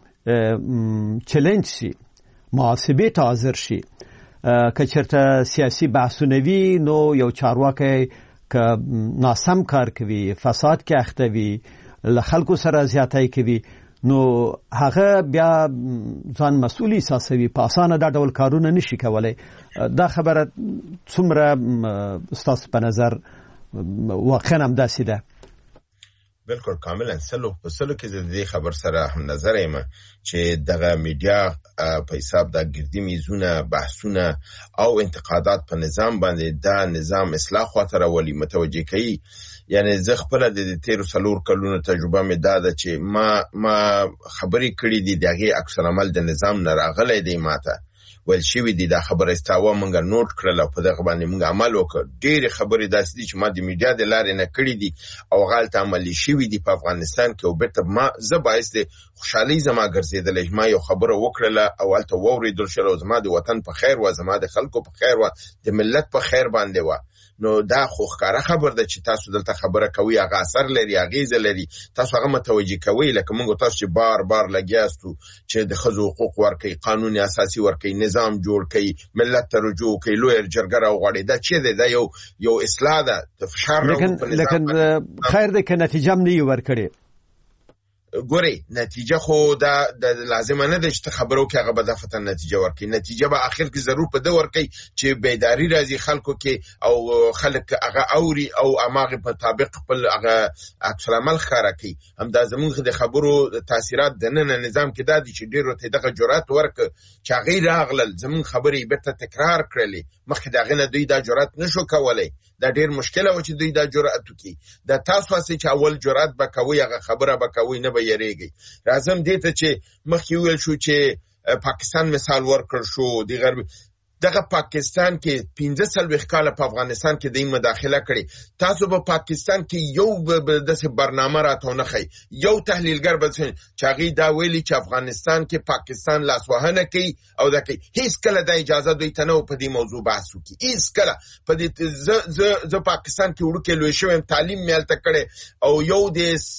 چیلنج شي، محاسبه ته حاضر شي. که چېرته سیاسي بحثونه وي نو یو چارواکی که ناسم کار کوي، فساد کې اخته وي، له خلکو سره زیاتۍ کوي، نو هغه بیا ځان مسؤل احساسوي، په اسانه دا ډول کارونه نشي کولای. دا خبره څومره ستاسو په نظر واقعا هم داسې ده؟ بالکل کاملا سلو په سلو کې د دې خبر سره هم نظر یم چې دغه میډیا په حساب د ګردی میزونه بحثونه او انتقادات په نظام باندې دا نظام اصلاح خاطر ولي متوجه کوي. یعنی زه خپل د تیر سلور کلونو تجربه مې دا ده چې ما ما خبرې کړې دي دغه اکثر عمل د نظام نه راغلی دی ماته ول شي وی دي دا خبره استاوه مونږه نوٹ کړل او په دغه باندې مونږ عمل وکړ. ډېر خبرې داسې دي چې ما د میډیا د لارې نه کړې دي او غلط عملي شي وی دي په افغانستان کې او بیرته ما زه باعث د خوشحالي زما ګرځېدل ما یو خبره وکړل او الته ووریدل شو زما د وطن په خیر و زما د خلکو په خیر و د ملت په خیر باندې و. نو دا خو ښکاره خبر ده چې تاسو دلته خبره کوي هغه اثر لري اغیزه لري تاسو هغه متوجه کوي لکه موږ تاسو چې بار بار لګیاستو چې د ښځو حقوق ورکړي قانون اساسي ورکړي نظام جوړ کړي ملت ته رجوع کړي لوی جرګه راوغړي دا چې دا یو یو اصلاح ده فشار لیکن لیکن خیر ده که نتیجه هم نه ورکړي. ګوري نتیجه خو دا د لازمه نه ده چې خبرو کې هغه به دفتر نتیجه ورکړي. نتیجه به اخر کې ضرور په د ورکړي چې بیداری راځي خلکو کې او خلک هغه اوري او اماغه په مطابق خپل هغه عکس العمل ښکاره کوي. هم دا زموږ د خبرو تاثیرات د نن نظام کې دا دي چې ډیرو ته دغه جرأت ورک چې هغه راغلل زموږ خبرې بیرته تکرار کړلې مخکې دا غنه دوی دا جرأت نشو کولای. دا ډیر مشکل و چې دوی دا جرأت وکړي. دا تاسو واسه چې اول جرأت وکوي هغه خبره وکوي نه یریږي. راځم دې ته چې مخکې ویل شو چې پاکستان مثال ورکړ شو دی غرب دغه پاکستان کې پنځه سلويخ کال په افغانستان کې د مداخله کړي. تاسو په پاکستان کې یو داسې برنامه راتونه خي یو تحلیلګر به چې هغه دا ویلي چې افغانستان کې پاکستان لاسوهنه کوي او دا کوي هیڅ کله د اجازه دوی ته نه په دې موضوع بحث وکړي. هیڅ کله په دې ز ز ز پاکستان کې ورکه لوي شوم تعلیم ملته کړي او یو د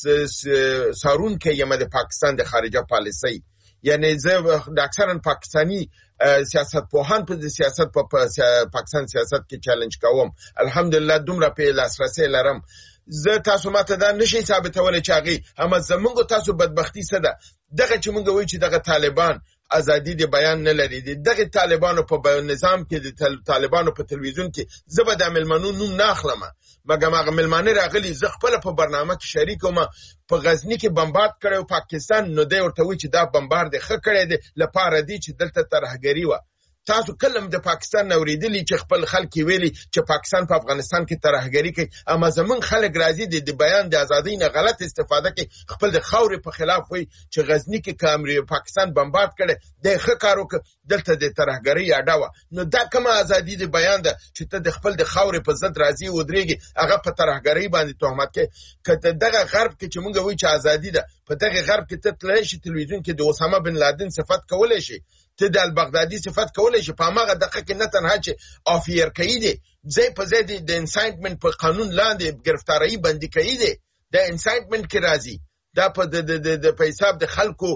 سارون کې یم د پاکستان د خارجه پالیسي یعنی زه د اکثرا پاکستانی سیاست پوهان په سیاست په پاکستان سیاست کې چیلنج کوم. الحمدلله دومره په لاسرسي لرم. زه تاسو ماته دا نشي ثابتول چې هغه هم زمونږ تاسو بدبختی څه ده. دغه چې مونږ وایو چې دغه طالبان ازادي د بیان نه لري. دغه طالبانو په نظام کې د طالبانو په تلویزیون کې زبد عمل منون نوم نه اخلم مګر هغه ملمانه راغلي ز خپل په برنامه کې شریک وم په غزنی کې بمبارد کړو پاکستان نو دی ورته وی چې دا بمبارد خه کړی دی لپاره دی چې دلته ترهګری و. تاسو کلم د پاکستان اوریدلی چې خپل خلک ویلي چې پاکستان په افغانستان کې ترهګری کوي اما زمون خلک راځي د بیان د ازادۍ نه غلط استفاده کوي خپل د خاورې په خلاف وي چې غزنی کې کامري پاکستان بمبارد کړي د ښه کارو دلته د ترهګری اډاوه. نو دا کومه ازادي د بیان ده چې ته د خپل د خاورې په ضد راځي او درېږي هغه په ترهګری باندې تهمت کوي. کته دغه غرب کې چې مونږ وایو چې ازادي ده په دغه غرب کې ته تللی شي تلویزیون کې د اسامه بن لادن صفات کولای شي ته د البغدادي صفات کولای شي په هغه دقیقه کې نه تنها چې افیر کوي دي ځای په ځای د انسایټمنت په قانون لاندې گرفتاری بندي کوي دي د انسایټمنت کې راځي دا په د د په حساب د خلکو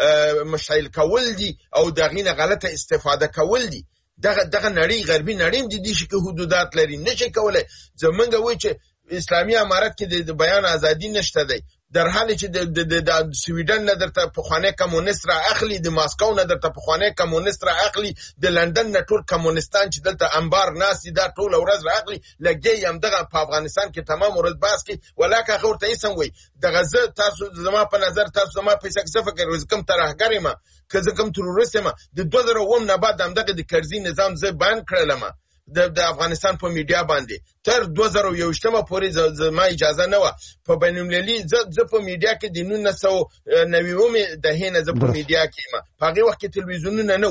مشایل کول دي او دغه نه غلطه استفاده کول دي. دغه دغه نړۍ غربي نړۍ د دې شي کې حدودات لري نشي کولای. زمونږ وایي چې اسلامي امارات کې د بیان ازادي نشته دی در حالی چې د د سویډن نه درته په خوانه کمونیست را اخلي د ماسکو نه درته په خوانه کمونیست را اخلي د لندن نه ټول کمونستان چې دلته انبار ناسي دا ټول ورځ را اخلي لګي هم دغه په افغانستان کې تمام ورځ باس کې ولاکه خورته یې سم وي دغه زه تاسو زما په نظر تاسو زما په څه فکر وکم ترهګر ما که زه کوم تروریست ما د دوه زره اووه نه بعد هم دغه د کرزي نظام زه بیان کړلم د د افغانستان په میډیا باندې تر دوه زره یوویشتمه پورې زما اجازه نه و په بین المللي ز په میډیا کې د نولس سوه نوي د هینه ز په میډیا کې ما په هغه وخت کې تلویزیونونه نه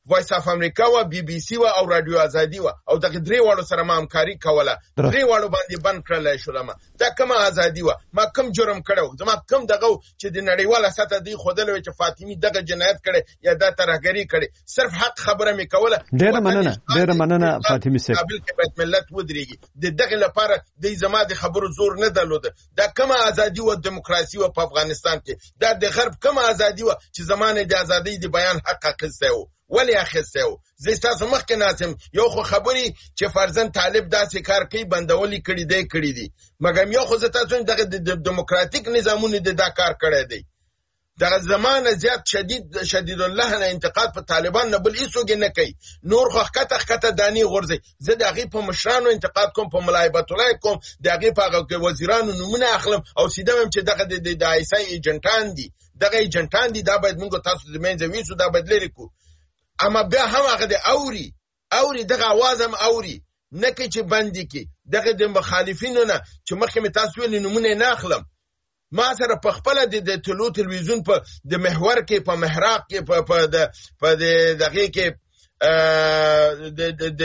وایس اف امریکا و بي بي سي و او رادیو ازادي و او دغه درې واړو سره ما همکاري کوله درې واړو باندې بند کړل شولم دا کومه ازادي و ما کوم جرم کړو زما کوم دغه چې د نړیواله سطح دی خودلو چې فاطمی دغه جنایت کړي یا د ترهګری کړي صرف حق خبره مې کوله ډېر مننه ډېر مننه فاطمی صاحب قابل کې بیت ملت ودرېږي د دغه لپاره د زما د خبرو زور نه درلود دا کومه ازادي و دموکراسي و په افغانستان کې دا د غرب کومه ازادي و چې زمانه د ازادي د بیان حق اخیسته و ولی اخیسته و زه تاسو مخکې ناسم یو خو خبري چې فرزند طالب داسې کار کوي بندولي کړي دی کړي دي مګر یو خو زه تاسو دغه د دموکراتیک نظامونو د دا کار کړی دی دغه زمانه زیات شدید شدید الله نه انتقاد په طالبان نه بل هیڅوک نه کوي نور خو حقیقت حقیقت دانی غورځي زه دغه په مشرانو انتقاد کوم په ملایبت الله کوم دغه په وزیرانو نمونه اخلم او سیده هم چې دغه د دایسای ایجنټان دي دغه ایجنټان دي دا باید موږ تاسو د منځ ویسو دا بدلری کو اما بیا هم هغه د اوري اوري دغه आवाज هم اوري نه کې چې باندې کې دغه د مخالفینو نه چې مخکې می تاسو ویل نمونه نه اخلم ما سره په خپل د تلو تلویزیون په د محور کې په محراق کې په په د په د دغه کې د د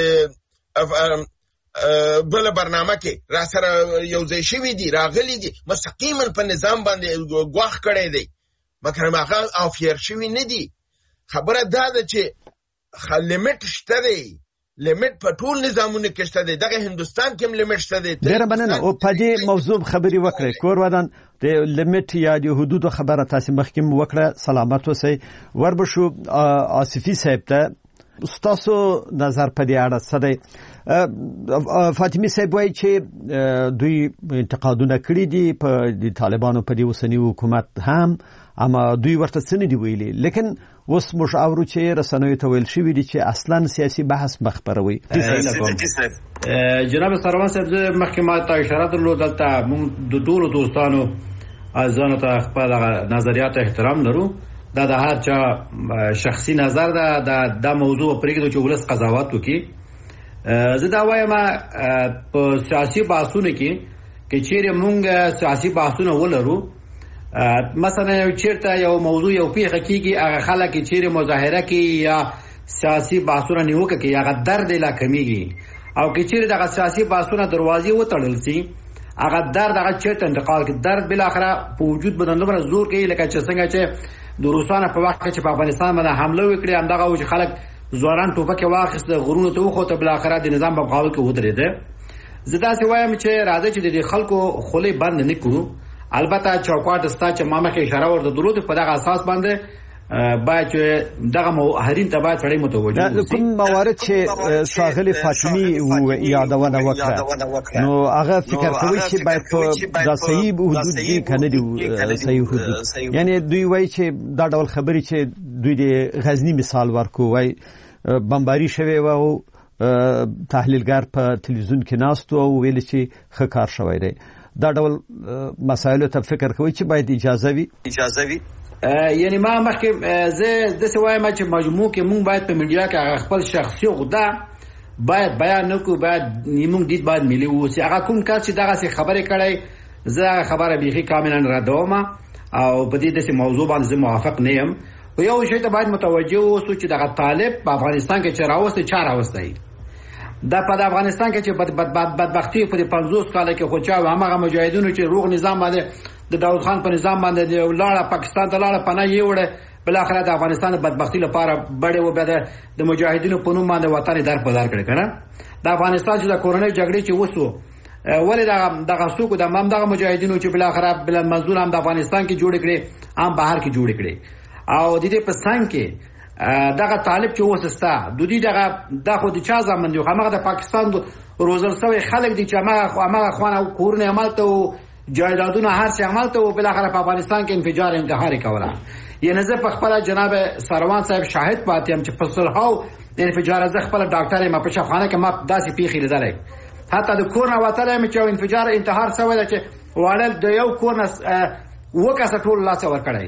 بل برنامه کې را سره یو ځای شوی دی راغلی دی مستقیما په نظام باندې غواخ کړی دی مګر هغه افیر شوی نه دی خبره دا ده چې لیمټ شته دی لیمټ په ټول نظامونو کې شته دی دغه هندستان کې لیمټ شته دی ډېر مننه او په دې موضوع خبري وکړې کور ودان د لیمټ یا د حدود خبره تاسو مخکې وکړه سلامت اوسئ وربشو آصفي صاحب ته تاسو نظر په دې اړه څه دی فاطمی صاحب وایي چې دوی انتقادونه کړي دي په د طالبانو په دې اوسنی حکومت هم اما دوی ورته څه نه دی ویلي لیکن اوس موږ اورو چې رسنیو ته ویل شوی دي چې اصلا سیاسي بحث مخبروي جناب سروان صاحب مخکې ما ته اشاره درلوده دلته موږ د ټولو دوستانو ځان ته خپل نظریات احترام لرو دا د هر چا شخصي نظر ده دا د موضوع پرېږدو چې ولس قضاوت وکړي زه دا وایم په سیاسي بحثونو کې چې چیرې موږ سیاسي بحثونه ولرو مثلا یو چیرته یو موضوع یو پیښه کیږي هغه خلک چیرې مظاهره کوي یا سیاسي بحثونه نیوکه کوي هغه درد لا کمیږي او که چیرې دغه سیاسي بحثونه دروازې وتړل شي هغه درد هغه چیرته انتقال کوي درد بل اخره په وجود بدن زور کوي لکه چې څنګه چې د روسانو په وخت کې په افغانستان باندې حمله وکړي همدغه و چې خلک زوران ټوپک واخیست غرونو ته وخوته بل اخره د نظام په مقابل کې ودرېده زه داسې وایم چې راځي چې د خلکو خولې بند نه کړو البته چوکاټ ستا چې ما مخکې اشاره ورته درود په دغه اساس باندې باید دغه مهرین ته باید سړی متوجه کوم موارد چې ساغلی فاطمی و یادونه وکړه نو هغه فکر کوي چې باید په د صحیح حدود کې کنه دی صحیح حدود یعنی دوی وایي چې دا ډول خبرې چې دوی د غزنی مثال ورکو وایي بمباری شوی و او تحلیلګر په تلویزیون کې ناست او ویل چې ښه کار شوی دی دا ډول مسایلو ته فکر کوي چې باید اجازه وي اجازه وي یعنی ما مخکې زه د څه وایم چې مجموع کې مونږ باید په میډیا کې خپل شخصي غوډه باید بیان نکو باید نیمون دید باید ملي وسی هغه کوم کس چې دغه خبرې کړي زه خبره بيخي کاملا ردوم او په دې د موضوع باندې موافق نه یم او یو شی ته باید متوجه اوسو چې دغه طالب په افغانستان کې چراوسته چار اوسته دا په افغانستان کې چې بد بد بد بدبختی په پنځوس کال کې خو چا هغه مجاهدونو چې روغ نظام باندې د داود خان په نظام باندې ولاړه پاکستان ته لاړه پناه یې وړه بل اخر د افغانستان بدبختی لپاره بڑے و بده د مجاهدینو په نوم باندې وطن در په دار کړ کنه د افغانستان چې د کورونی جګړې چې وسو ولې دا دغه سوق د مام دغه مجاهدینو چې بل اخر بل منظور هم د افغانستان کې جوړ کړي هم بهر کې جوړ کړي او د دې په څنګه کې دغه طالب چې وسستا د دې دغه د خو د چا زمند یو هغه د پاکستان روزل سوی خلک دي چې هغه هغه خوانه کورونه عمل ته جایدادونه هر څه عمل ته او بل اخر په افغانستان کې انفجار انتحاري کوله یعنی زه په خپل جناب سروان صاحب شاهد پاتې هم چې په صلحو انفجار زه خپل ډاکټر ما په شفاخانه کې ما داسې پیخي لیدلې حتی د کورنا وتلې مې چې انفجار انتحار سوی ده چې وړل د یو کورنا وکاسه ټول لاس ور کړی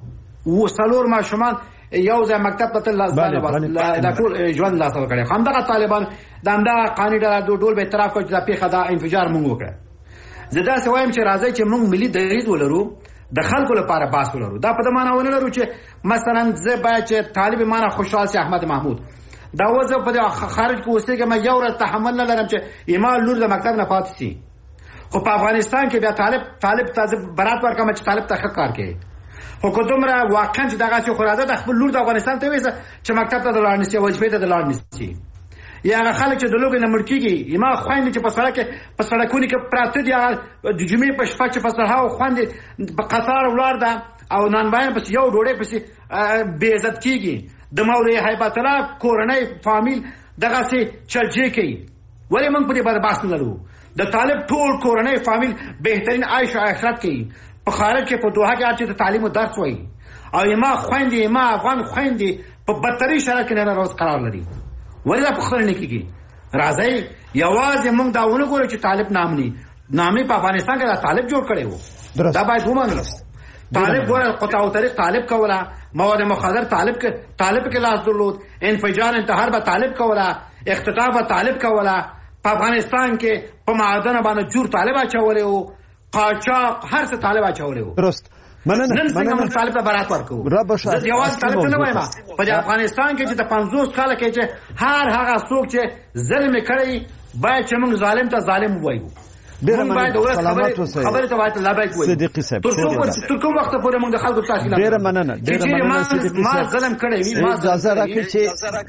و سلور ما شومان یو ځای مکتب ته لاس دا ټول ژوند لاس ور کړی همدغه طالبان د همدغه قانون د ډول به طرف کوي چې د پیخه دا انفجار مونږ وکړ زه دا وایم چې راځي چې موږ ملي دریځ ولرو د خلکو لپاره باس ولرو. دا په دمانه ونه لرو چې مثلا زه باید چې طالب مانه خوشحال سي احمد محمود دا وځه په خارج کې اوسېږم یو ورځ تحمل نه لرم چې ایمان لور د مکتب نه پاتې شي. خو په افغانستان کې بیا طالب طالب تازه برات ورکړم چې طالب ته ښه کار کوي. خو که دومره واقعا چې دغه څه خو راځه د خپل لور د افغانستان ته وایسه چې مکتب ته د لاړ نشي وظیفې ته د لاړ نشي. یا هغه خلک چې د لوګي نه مړ کېږي ما خویندې چې په سړک په سړکونو کې پراته دي د جمعې په شپه چې په سرحاو خویندې په قطار ولاړ ده او نانباین پسې یو ډوډۍ پسې بې عزت کېږي. د مولوي هیبت الله کورنۍ فامیل دغسې چلجې کوي. ولې موږ په دې باندې بحث نه لرو؟ د طالب ټول کورنۍ فامیل بهترین عیش او عشرت کوي. په خارج کې په دوحه کې چې د تعلیم درس وایي او ما خویندې ما افغان خویندې په بدترین شرایط کې نن ورځ قرار لري. ولې دا پوښتنه نه کېږي؟ راځئ یوازې موږ دا ونه ګورو چې طالب نامني نامي په افغانستان کې دا طالب جوړ کړی و. دا باید ومنل. طالب ګوره قطاع طریق طالب کوله، مواد مخدر طالب کې طالب کې لاس درلود، انفجار انتحار به طالب کوله، اختطاف به طالب کوله، په افغانستان کې په معادن باندې جور طالب اچولی و، قاچاق هر څه طالب اچولی و. درست. مننه نن څنګه موږ طالب ته برات ورکو؟ زه یوازې طالب ته نه وایم په افغانستان کې چې د پنځوس کاله کې چې هر هغه څوک چې ظلم کړی باید چې موږ ظالم ته ظالم ووایو. موږ باید ورس خبرې ته باید لبیک وایو. صدیقي صاحب تر کوم وخت پورې موږ د خلکو تحصیلات ډېره مننه ډېره مننه صدیقي صاحب. ما ظلم کړی وي ما اجازه راکړئ چې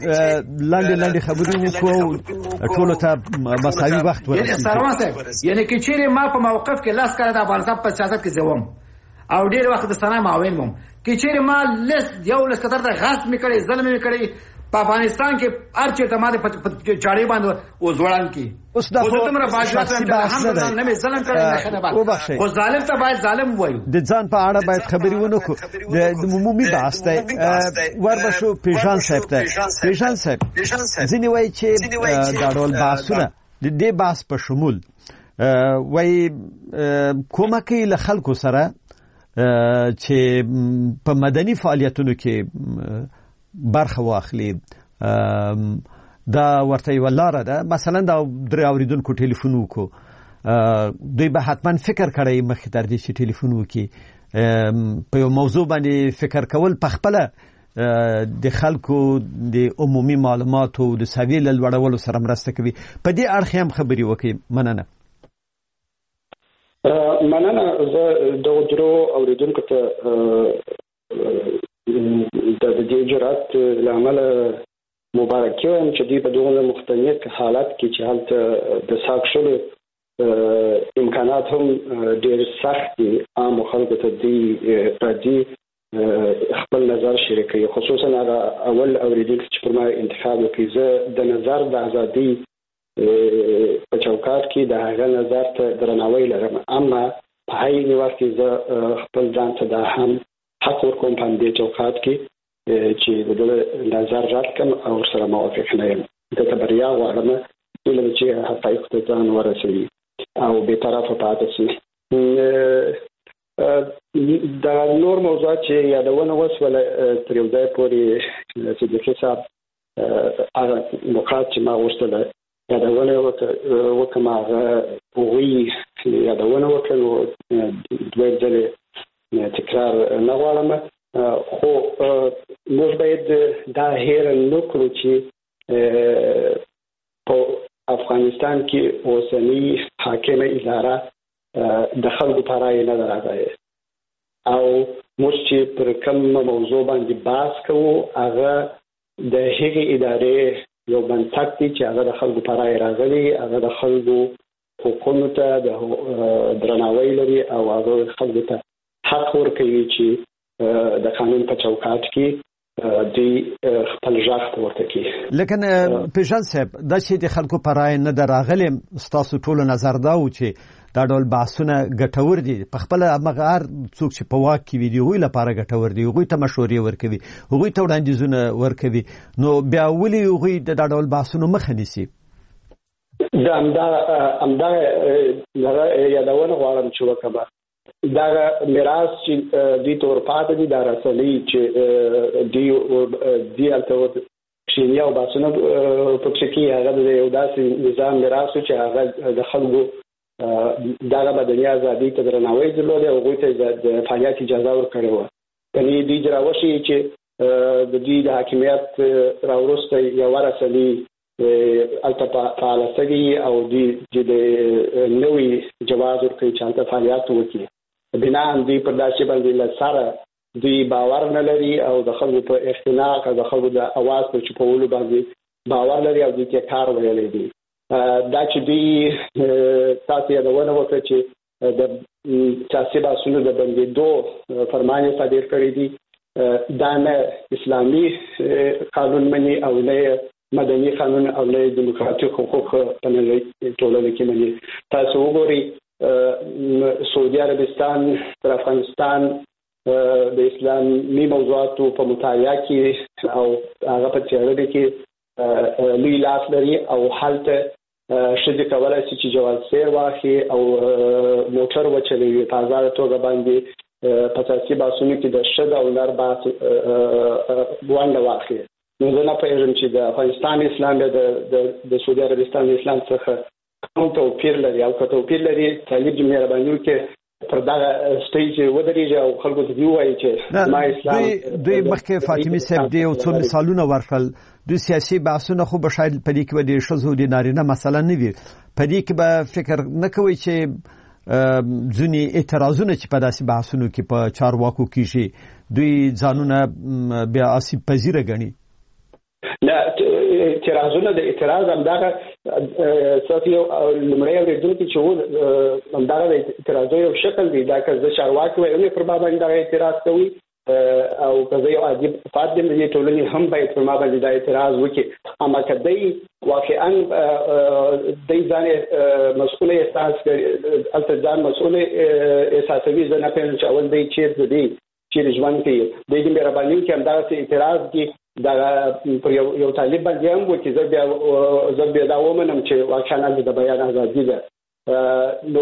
لاندې لاندې خبرې وکړو ټولو ته مساوي وخت ورسېږي. سروان صاحب یعنې که چیرې ما په موقف کې لاس کړی د افغانستان په سیاست کې زه وم او ډیر وخت د سنا معاون وم کې چیرې ما لس یو لس کتر د غصب میکړي ظلم میکړي په افغانستان کې ارچې ته ماده په چاړې باندې او ځوړان کې اوس دا خو تمره باجات هم نه مې ظلم کړی نه خنه باندې خو ظالم ته باید ظالم وایو. د ځان په اړه باید خبرې ونکړو. د عمومي بحث دی وربشو پیژان صاحب ته پیژان صاحب ځینې وایي چې دا ډول بحثونه د دې بحث په شمول وایي کومه کوي له خلکو سره چې په مدني فعالیتونو کې برخه واخلي. دا ورته یو لاره ده. مثلا دا درې اوریدونکو ټلیفون وکړو دوی به حتما فکر کړی مخکې تر دې چې ټلیفون وکړي په یو موضوع باندې فکر کول په خپله د خلکو د عمومي معلوماتو د سویې له لوړولو سره مرسته کوي. په دې اړخ هم خبرې وکړي. مننه. مننه. زه د درو اوریدونکو ته د دې جرأت له امله مبارکي وایم چې دوی په دغه مختلف حالت کې چې هلته د ساک شلو امکانات هم ډېر سخت دي عام خلکو ته دوی راځي خپل نظر شریکوي. خصوصا هغه اول اوریدونکي چې پر ما انتخاب وکړي زه د نظر د ازادي په چوکاټ کې د هغه نظر ته درناوی لرم اما په هغې وخت کې زه خپل ځان ته دا هم حق ورکوم په دې چوکاټ کې چې د دې نظر رد کړم او سره موافق نه یم. د بریا غواړم چې حقایق ته ځان ورسوي او به طرفه پاتې شي. دا نور موضوعات چې یادونه وسوله تر یو ځای پورې صدیقي صاحب هغه نقاط چې ما غوښتله یادونه وکړم هغه هغوی یادونه وکړل نو دوه ځلې تکرار نه غواړم خو موږ باید دا هیر نه کړو چې په افغانستان کې اوسنی حاکمه اداره د خلکو په رایې نه ده راغلې او موږ چې پر کوم موضوع باندې بحث کوو هغه د هغې ادارې یو بنسټ دی چې هغه د خلکو په رایې راغلی هغه د خلکو حقونو ته د درناوی لري او هغه خلکو ته حق ورکوي چې د قانون په چوکاټ کې دوی خپل غږ پورته کړي. لیکن پیژان صاحب دا چې د خلکو په رایې نه ده راغلی ستاسو ټولو نظر دا و چې دا ډول بحثونه ګټور دي په خپله همغه هر څوک چې په واک کې وي د هغوی لپاره ګټور دي هغوی ته مشورې ورکوي هغوی ته وړاندیزونه ورکوي نو بیا ولې هغوی د دا ډول بحثونو مخه نیسي؟ زه همدغه یادونه غواړم چې وکړم دا میراث چې دوی ته ورپاته دي دا رسنۍ چې دوی دوی هلته کښېني او بحثونه پکښې کوي هغه د یو داسې نظام میراث و چې هغه د خلکو دا مدني ازادي ته درناوی درلود او هغوی ته د فعالیت اجازه ورکړې وه. یعنې دوی راوښي چې د دوی د حاکمیت راوروسته یوه رسنۍ هلته فعاله شوي او دوی د نوي جواز ورکوي چې هلته فعالیت وکړي. بنا دوی پر داسې باندې له سره دوی باور نه لري او د خلکو په اختناق او د خلکو د اواز په چوپولو باندې باور لري او دوی ته کار ویلی دی. دا چې دوی تاسو یادونه وکړه چې د سیاسي بحثونو د بندېدو فرمان یې صادر کړی دی، دا نه اسلامي قانون مني او نه مدني قانون او نه دیموکراتیک حقوق په ټولنه کې مني. تاسو وګورئ سعودي عربستان تر افغانستان د اسلامي موضوعاتو په مطالعه کې او هغه په څېړنه کې لوی لاس لري او هلته ښځې کولی شي چې جواز سیر واخلي او موټر وچلوي په ازاده توګه باندې په سیاسي بحثونو کې د ښځو او نر بحث ونډه واخلي. نو زه نه پوهېږم چې د افغانستان اسلام د د سعودي عربستان اسلام څخه کوم توپیر لري او که توپیر لري طالب دې مهرباني وکړي پر دغه سټیج ودرېږي او خلکو ته دې ووایي چې ما اسلام دوی مخکې فاطمي صاحب دې یو څو مثالونه ورکړل. دوی سیاسي بحثونه خو به شاید په دې کې به د ښځو د نارینه مسله نه وي، په دې کې به فکر نه کوئ چې ځینې اعتراضونه چې په داسې بحثونو کې په چارواکو کېږي دوی ځانونه بیا آسیب پذیره ګڼي؟ نه، اعتراضونه د اعتراض همدغه ستاسو یو لومړی اورېدونکي چې و همدغه د اعتراضو یو شکل دی. دا که زه چارواکي وایم پر ما باندې دغه اعتراض کوي او که زه یو عادي فرد یم د دې ټولنې هم باید پر ما باندې دا اعتراض وکړي. اما که دی واقعا دی ځان مسؤل احساس کړي هلته ځان مسؤل احساسوي، زه نه پوهېږم چې اول دی چېرته دی چیرې ژوند کوي. دی دې مهرباني وکړي همدغسې اعتراض دي دا پر یو یو طالب باندې هم وکړي. زه بیا زه بیا دا ومنم چې واقعا د بیان ازادي ده. نو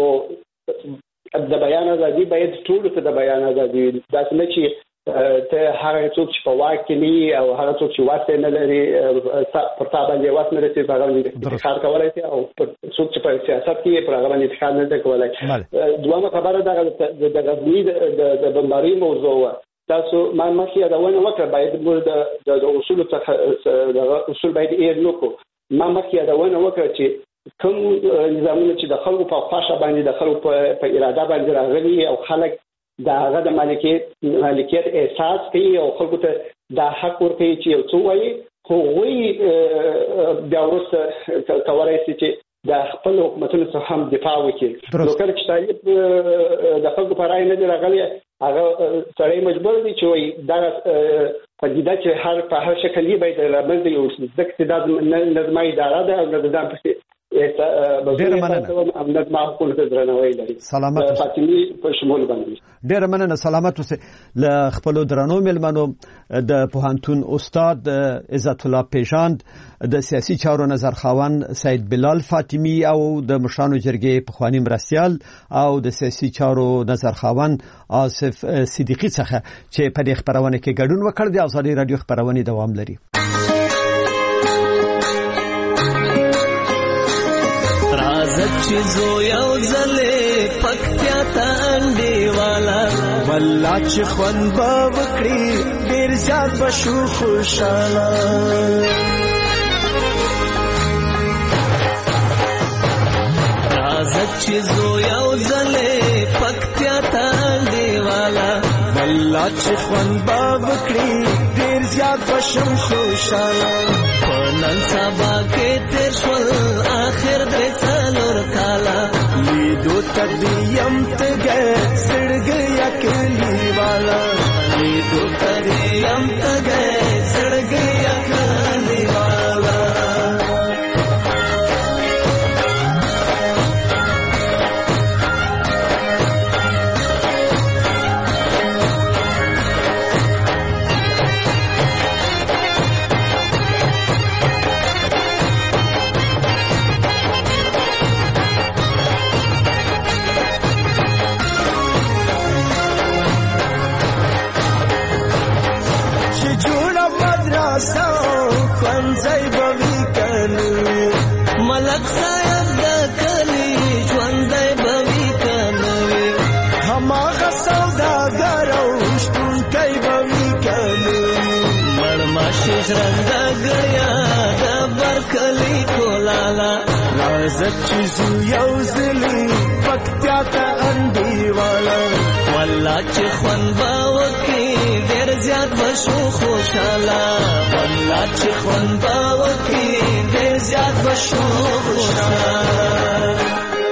د بیان ازادي باید ټولو ته د بیان ازادي وي. داسې نه چې ته هغه څوک چې په واک کې نه وي او هغه څوک چې واک نه لري پر تا باندې واک نه رسېږي په هغه باندې انتقاد کولی شي او څوک چې په سیاست کې پر هغه باندې انتقاد نه شي کولی. دویمه خبره دغه د غزني د بمبارۍ موضوع وه. تاسو ما مخکې یادونه وکړه باید موږ د اصولو څخه دغه اصول باید هېر نه کړو. ما مخکې یادونه وکړه چې کوم نظامونه چې د خلکو په خوښه باندې د خلکو په اراده باندې راغلي او خلک د هغه د مالکیت مالکیت احساس کوي او خلکو ته دا حق ورکوي چې یو څه وایي، هغوی بیا وروسته کولی شي چې د خپل حکومتونو څخه هم دفاع وکړي. نو کله چې طالب د خلکو په رایې نه دی راغلی هغه سړی مجبور دی چې وایي دغه پدیده چې هر په هر شکل یې باید رامنځته یو ځکه چې دا نه زما اداره ده او نه د ځان پسې ډېره مننه. سلامت فاطمي په شمول باندې ډېره مننه. سلامت اوسئ. له خپلو درنو مېلمنو د پوهنتون استاد عزت الله پیژاند، د سیاسي چارو نظرخوان سید بلال فاطمي او د مشرانو جرګې پخواني مرستیال او د سیاسي چارو نظرخوان آصف صدیقي څخه چې په دې خبرونه کې ګډون وکړ. د ازادي رادیو خبرونه دوام لري. چیزو یو زله پکتیا ته انډیوالا والله چې خوان به وکړي ډیر زیات بشو خوشاله. راځه چیزو یو زله پکتیا ته انډیوالا والله چې خوان به وکړي ډیر زیات بشو خوشاله. نن سبا کې تیر شول آخر درې څلور کاله لیدو تدیم تګه سړګ یکلی والا لیدو تدیم تګه سړګ یکلی والا. ژرنده ګړیا د برکلي کولالا لازت چیزو یو ځلې پکتیا ته انډیواله والله چې خوند به وکړي ډېر زیات به شو خوشحاله والله چې خوند به وکړي ډېر زیات به شو خوشحاله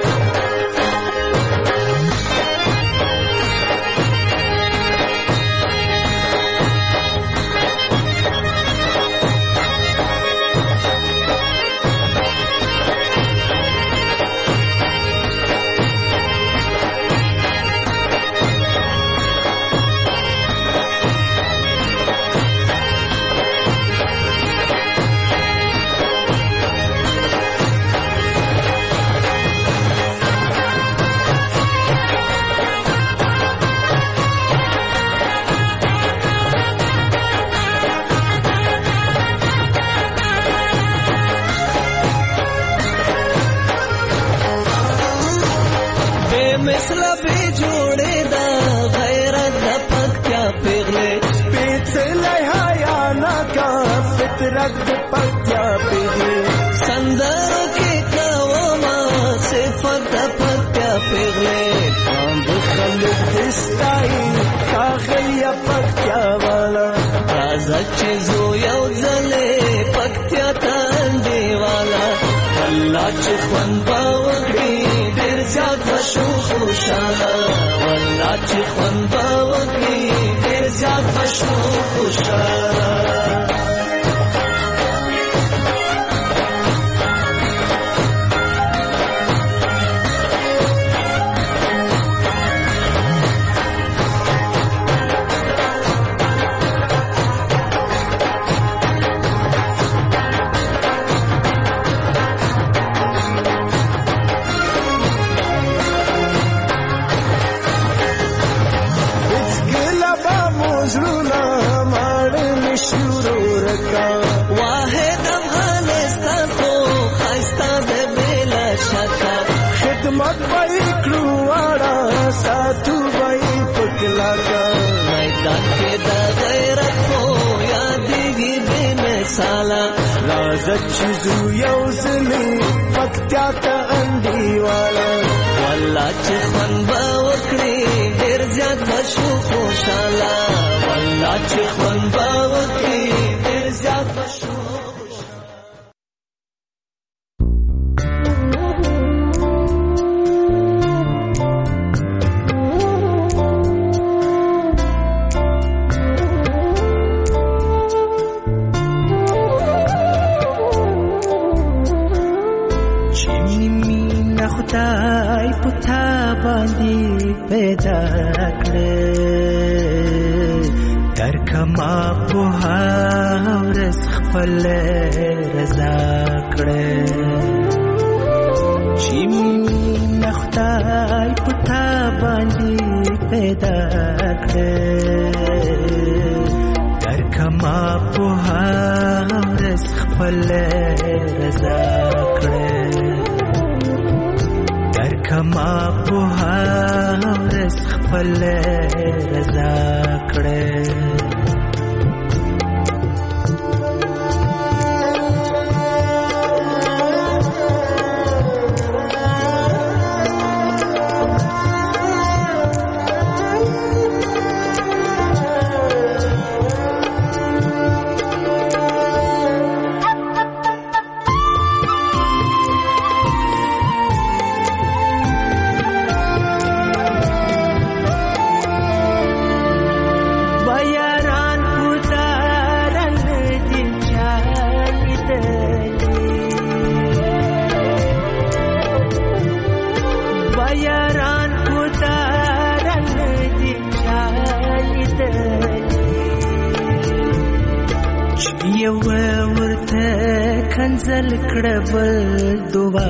کنزل کړه بل دعا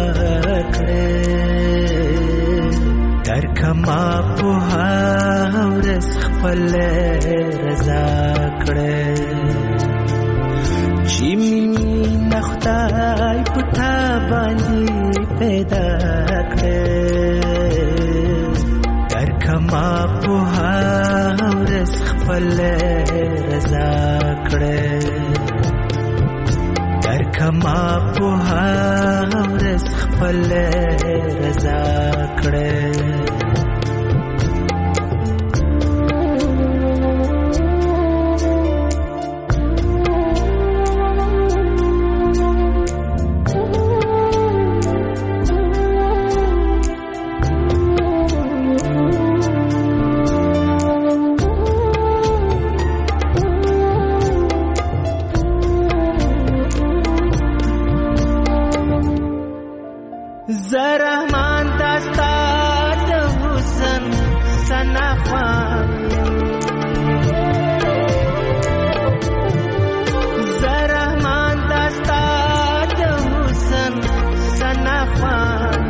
کړه در کما په ورځ خپل رضا کړه چې مين خدای پتا باندې پیدا کړه در کما په ورځ خپل رضا کړه کما په ورځ خپل رضا کړه زرحمان داستا د حسن سنا خوان زرحمان داستا د حسن سنا خوان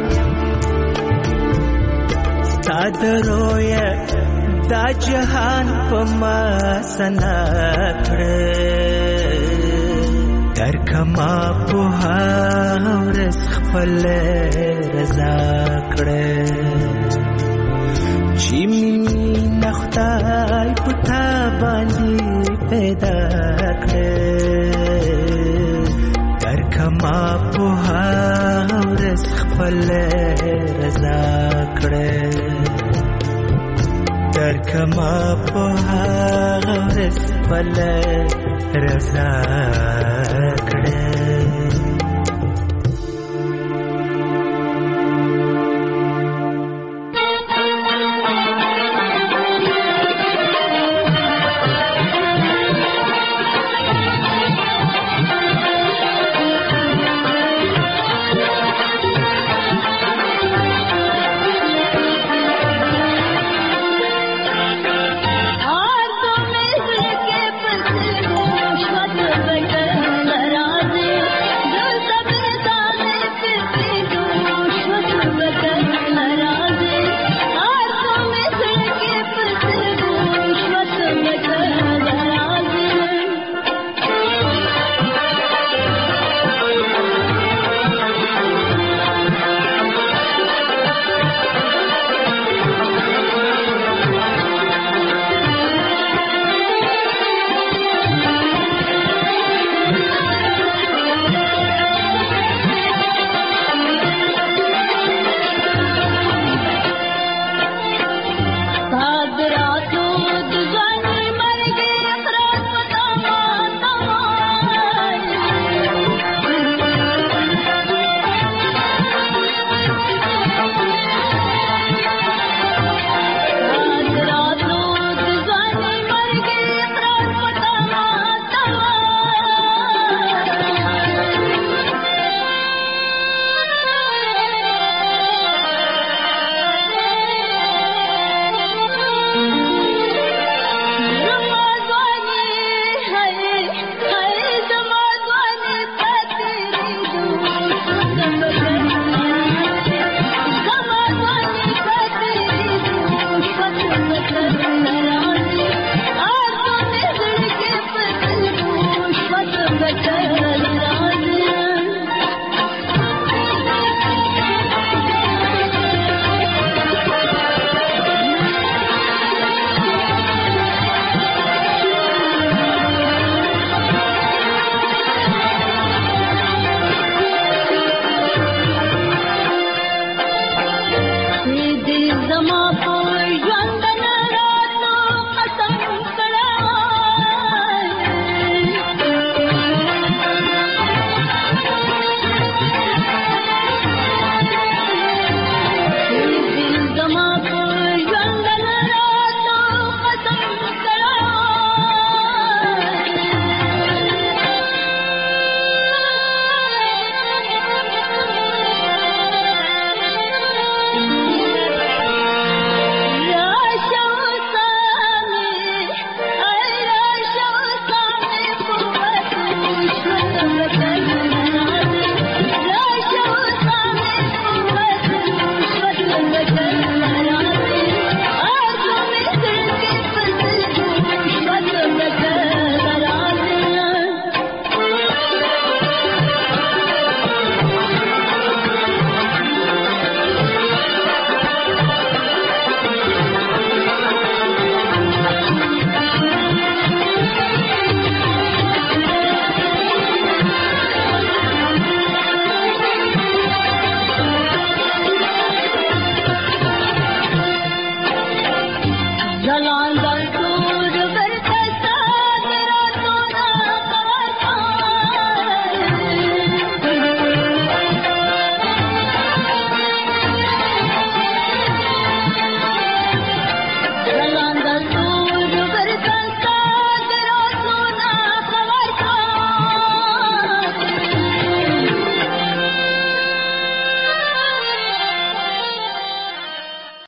ستاد رویا دا جهان پما سنا کړ در کما په ورځ خپل رضا کړه چې مینه خدای پتا باندې پیدا کړه در کما په ورځ خپل رضا کړه در کما په ورځ خپل رضا کړه زما